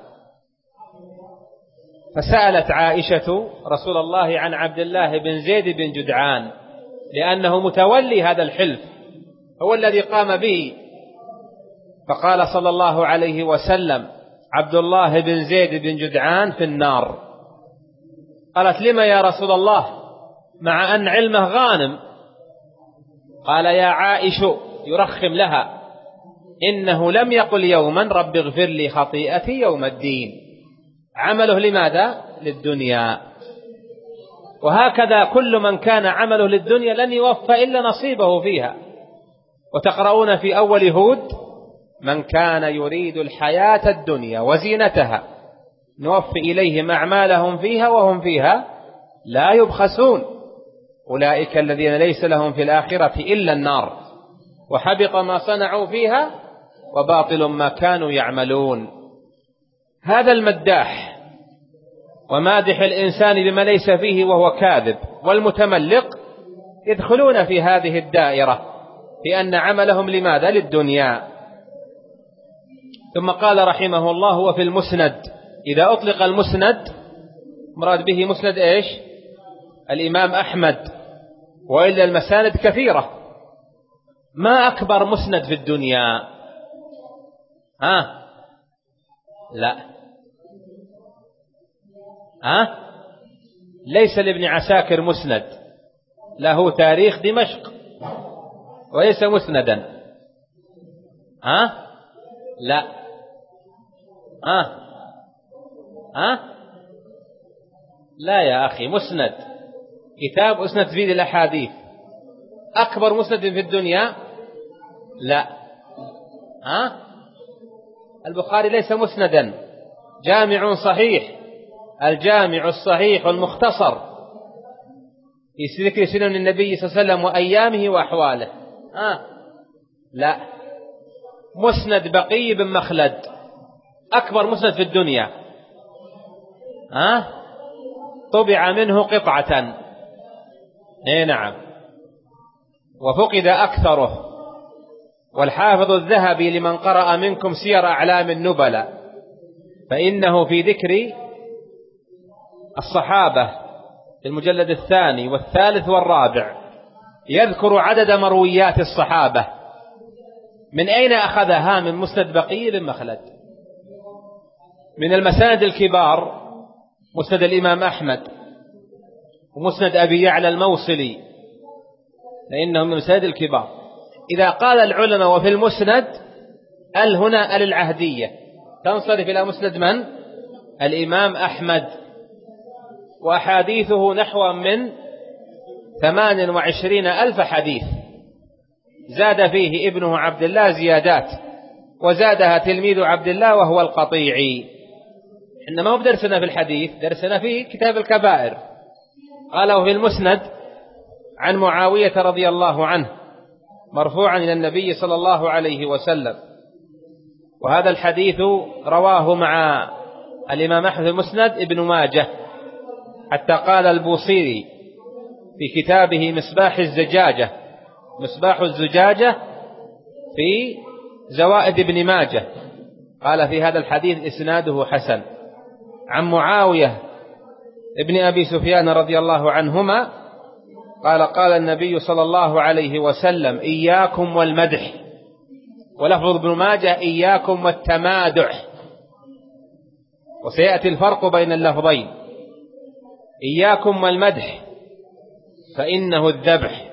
فسألت عائشة رسول الله عن عبد الله بن زيد بن جدعان لأنه متولي هذا الحلف، هو الذي قام به. فقال صلى الله عليه وسلم عبد الله بن زيد بن جدعان في النار. قالت لما يا رسول الله مع أن علمه غانم؟ قال يا عائش، يرخم لها، إنه لم يقل يوما رب اغفر لي خطيئتي يوم الدين. عمله لماذا؟ للدنيا. وهكذا كل من كان عمله للدنيا لن يوفى إلا نصيبه فيها. وتقرؤون في أول هود من كان يريد الحياة الدنيا وزينتها نوفي إليهم أعمالهم فيها وهم فيها لا يبخسون، أولئك الذين ليس لهم في الآخرة إلا النار وحبط ما صنعوا فيها وباطل ما كانوا يعملون. هذا المداح ومادح الإنسان بما ليس فيه وهو كاذب والمتملق يدخلون في هذه الدائرة لأن عملهم لماذا؟ للدنيا. ثم قال رحمه الله وفي المسند. إذا أطلق المسند مراد به مسند إيش؟ الإمام أحمد، وإلا المساند كثيرة. ما أكبر مسند في الدنيا؟ ها لا ها ليس لابن عساكر مسند، له تاريخ دمشق وليس مسندا. ها لا ها ها لا يا أخي، مسند، كتاب أسند فيه الأحاديث، أكبر مسند في الدنيا. لا ها البخاري ليس مسندا، جامع صحيح، الجامع الصحيح المختصر في ذكر سنن النبي صلى الله عليه وسلم وأيامه وأحواله. ها لا مسند بقي بن مخلد، أكبر مسند في الدنيا، ها طبع منه قطعة، اي نعم، وفقد أكثره. والحافظ الذهبي لمن قرأ منكم سير أعلام النبلاء فإنه في ذكر الصحابة في المجلد الثاني والثالث والرابع يذكر عدد مرويات الصحابة. من أين أخذها؟ من مسند بقي بن مخلد. من المساند الكبار مسند الإمام أحمد ومسند أبي يعلى الموصلي، فإنهم من المساند الكبار. إذا قال العلماء وفي المسند ال هنا ال العهدية تنصرف إلى مسند من؟ الإمام أحمد، وأحاديثه نحو من ثمان وعشرين ألف حديث، زاد فيه ابنه عبد الله زيادات، وزادها تلميذ عبد الله وهو القطيعي. إنما هو بدرسنا في الحديث، درسنا في كتاب الكبائر. قاله في المسند عن معاوية رضي الله عنه مرفوعا إلى النبي صلى الله عليه وسلم، وهذا الحديث رواه مع الإمام أحمد في المسند ابن ماجه، حتى قال البوصيري في كتابه مصباح الزجاجة مصباح الزجاجة في زوائد ابن ماجه، قال في هذا الحديث إسناده حسن. عن معاوية ابن أبي سفيان رضي الله عنهما قال قال النبي صلى الله عليه وسلم إياكم والمدح، ولفظ ابن ماجه إياكم والتمادح، وسيأتي الفرق بين اللفظين. إياكم والمدح فإنه الذبح.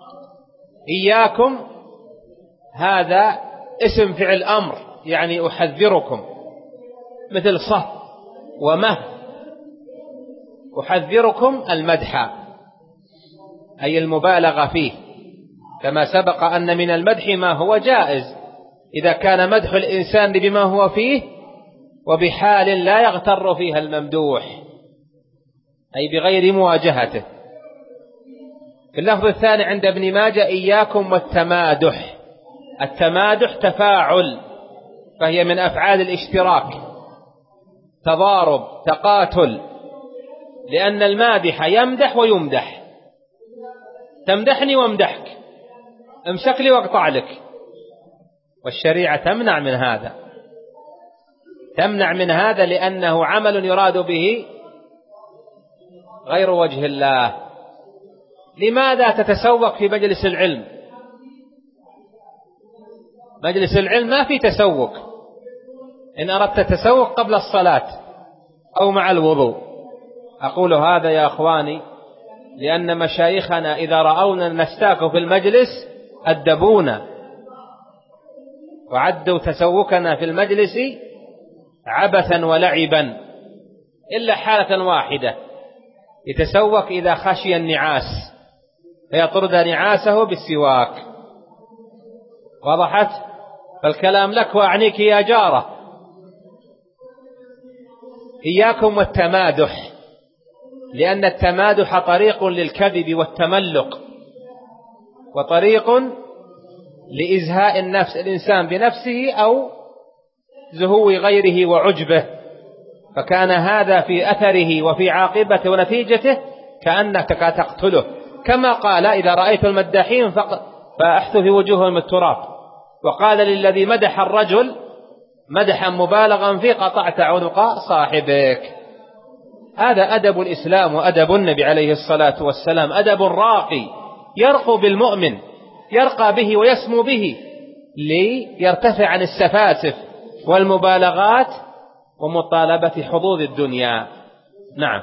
إياكم هذا اسم فعل أمر، يعني أحذركم، مثل صه ومه، أحذركم المدح أي المبالغة فيه، كما سبق أن من المدح ما هو جائز إذا كان مدح الإنسان بما هو فيه وبحال لا يغتر فيها الممدوح، أي بغير مواجهته. في اللفظ الثاني عند ابن ماجه إياكم والتمادح. التمادح تفاعل، فهي من أفعال الاشتراك، تضارب، تقاتل، لأن المادح يمدح ويمدح. تمدحني وامدحك، امسك لي واقطع لك، والشريعة تمنع من هذا، تمنع من هذا لأنه عمل يراد به غير وجه الله. لماذا تتسوق في مجلس العلم؟ مجلس العلم ما في تسوق. إن أردت تسوق قبل الصلاة أو مع الوضوء. أقول هذا يا أخواني لأن مشايخنا إذا رأونا نستاك في المجلس أدبونا، وعدوا تسوقنا في المجلس عبثا ولعبا، إلا حالة واحدة، يتسوق إذا خشي النعاس فيطرد نعاسه بالسواك. وضحت؟ فالكلام لك وأعنيك يا جارة. إياكم والتمادح، لأن التمادح طريق للكذب والتملق، وطريق لإزهاء النفس الإنسان بنفسه أو زهو غيره وعجبه، فكان هذا في أثره وفي عاقبته ونتيجته كأنك تقتله، كما قال إذا رأيت المداحين فأحثوا في وجوههم التراب، وقال للذي مدح الرجل مدحا مبالغا فيه قطعت عنق صاحبك. هذا أدب الإسلام وأدب النبي عليه الصلاة والسلام، أدب راقي يرقو بالمؤمن، يرقى به ويسمو به ليرتفع عن السفاسف والمبالغات ومطالبة حظوظ الدنيا. نعم.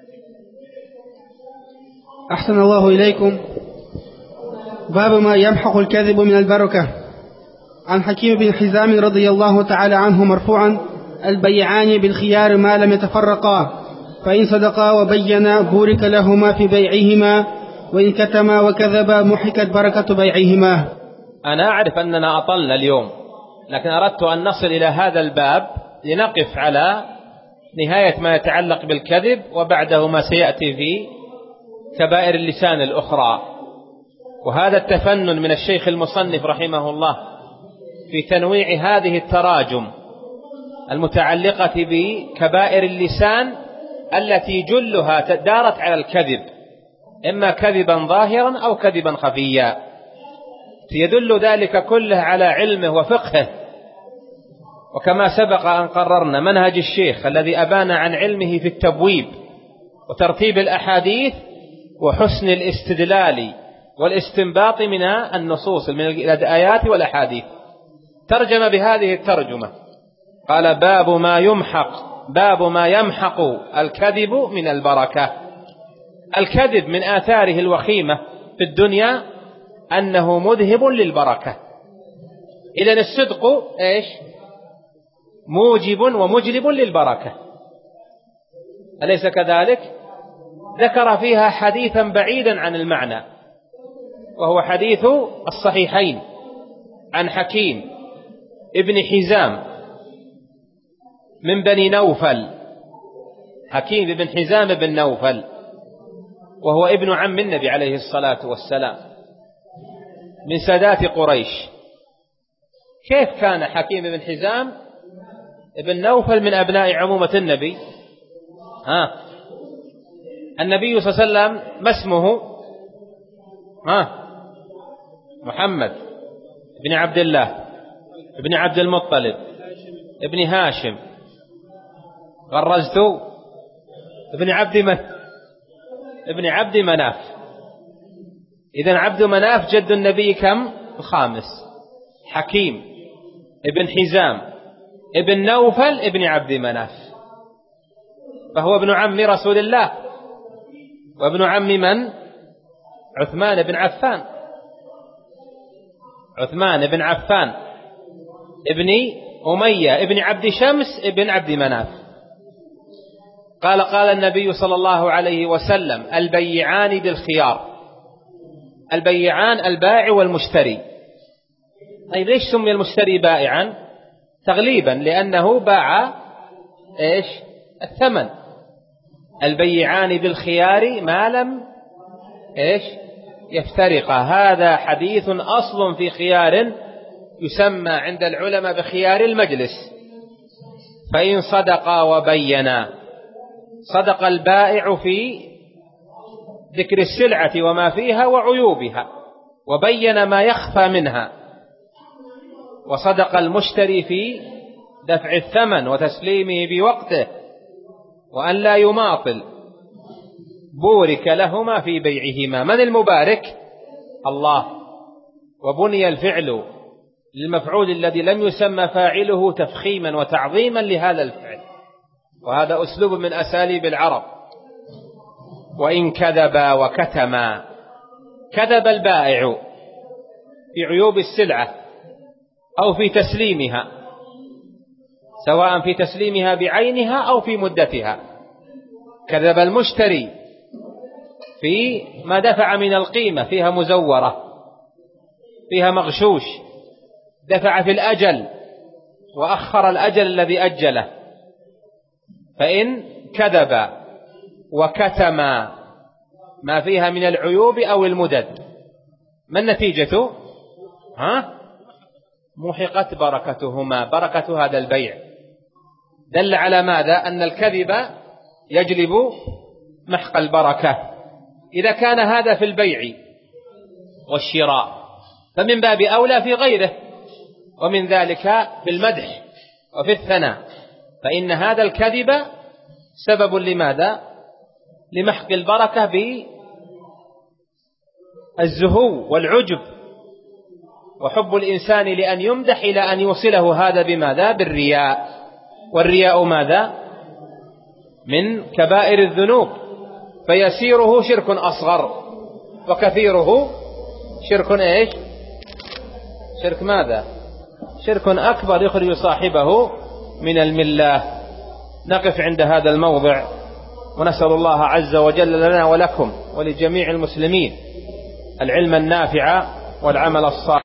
أحسن الله إليكم. باب ما يمحق الكذب من البركة. عن حكيم بن حزام رضي الله تعالى عنه مرفوعا: البيعان بالخيار ما لم يتفرقا، فإن صدقا وبينا بورك لهما في بيعهما، وإن كتما وكذبا محكت بركة بيعهما. أنا أعرف أننا أطلنا اليوم، لكن أردت أن نصل إلى هذا الباب لنقف على نهاية ما يتعلق بالكذب، وبعده ما سيأتي في كبائر اللسان الأخرى. وهذا التفنن من الشيخ المصنف رحمه الله في تنويع هذه التراجم المتعلقة بكبائر اللسان التي جلها دارت على الكذب، إما كذبا ظاهرا أو كذبا خفيا، يدل ذلك كله على علمه وفقهه. وكما سبق أن قررنا منهج الشيخ الذي أبان عن علمه في التبويب وترتيب الأحاديث وحسن الاستدلال والاستنباط من النصوص من الآيات والأحاديث، ترجم بهذه الترجمة، قال: باب ما يمحق باب ما يمحق الكذب من البركة. الكذب من آثاره الوخيمة في الدنيا أنه مذهب للبركة. إذن الصدق إيش؟ موجب ومجلب للبركة، أليس كذلك؟ ذكر فيها حديثا بعيدا عن المعنى، وهو حديث الصحيحين عن حكيم ابن حزام من بني نوفل. حكيم ابن حزام بن نوفل، وهو ابن عم النبي عليه الصلاة والسلام من سادات قريش. كيف كان حكيم بن حزام ابن نوفل من أبناء عمومة النبي؟ ها النبي صلى الله عليه وسلم ما اسمه؟ ها محمد ابن عبد الله ابن عبد المطلب ابن هاشم، غرزت ابن عبد من ابن عبد مناف. إذن عبد مناف جد النبي كم؟ الخامس. حكيم ابن حزام ابن نوفل ابن عبد مناف، فهو ابن عم رسول الله، وابن عم من؟ عثمان بن عفان. عثمان بن عفان ابن أمية ابن عبد شمس ابن عبد مناف. قال قال النبي صلى الله عليه وسلم: البيعان بالخيار. البيعان البائع والمشتري. طيب ليش سمي المشتري بائعا؟ تغليبا لأنه باع إيش؟ الثمن. البيعان بالخيار ما لم إيش؟ يفترق. هذا حديث أصل في خيار يسمى عند العلماء بخيار المجلس. فإن صدقا وبينا، صدق البائع في ذكر السلعة وما فيها وعيوبها، وبين ما يخفى منها، وصدق المشتري في دفع الثمن وتسليمه بوقته وأن لا يماطل، بورك لهما في بيعهما. من المبارك؟ الله. وبني الفعل للمفعول الذي لم يسمى فاعله تفخيما وتعظيما لهذا الفعل، وهذا أسلوب من أساليب العرب. وإن كذبا وكتما، كذب البائع في عيوب السلعة أو في تسليمها، سواء في تسليمها بعينها أو في مدتها. كذب المشتري في ما دفع من القيمة، فيها مزورة، فيها مغشوش، دفع في الأجل وأخر الأجل الذي أجله. فإن كذب وكتم ما فيها من العيوب أو المدد، ما النتيجة؟ ها؟ محقت بركتهما، بركة هذا البيع. دل على ماذا؟ أن الكذب يجلب محق البركة. إذا كان هذا في البيع والشراء فمن باب أولى في غيره، ومن ذلك في المدح وفي الثناء، فإن هذا الكذب سبب لماذا؟ لمحق البركة بالزهو والعجب وحب الإنسان لأن يمدح إلى أن يوصله هذا بماذا؟ بالرياء. والرياء ماذا؟ من كبائر الذنوب، فيسيره شرك أصغر وكثيره شرك إيش؟ شرك ماذا؟ شرك أكبر يخرج صاحبه من الملة. نقف عند هذا الموضع، ونسأل الله عز وجل لنا ولكم ولجميع المسلمين العلم النافع والعمل الصالح.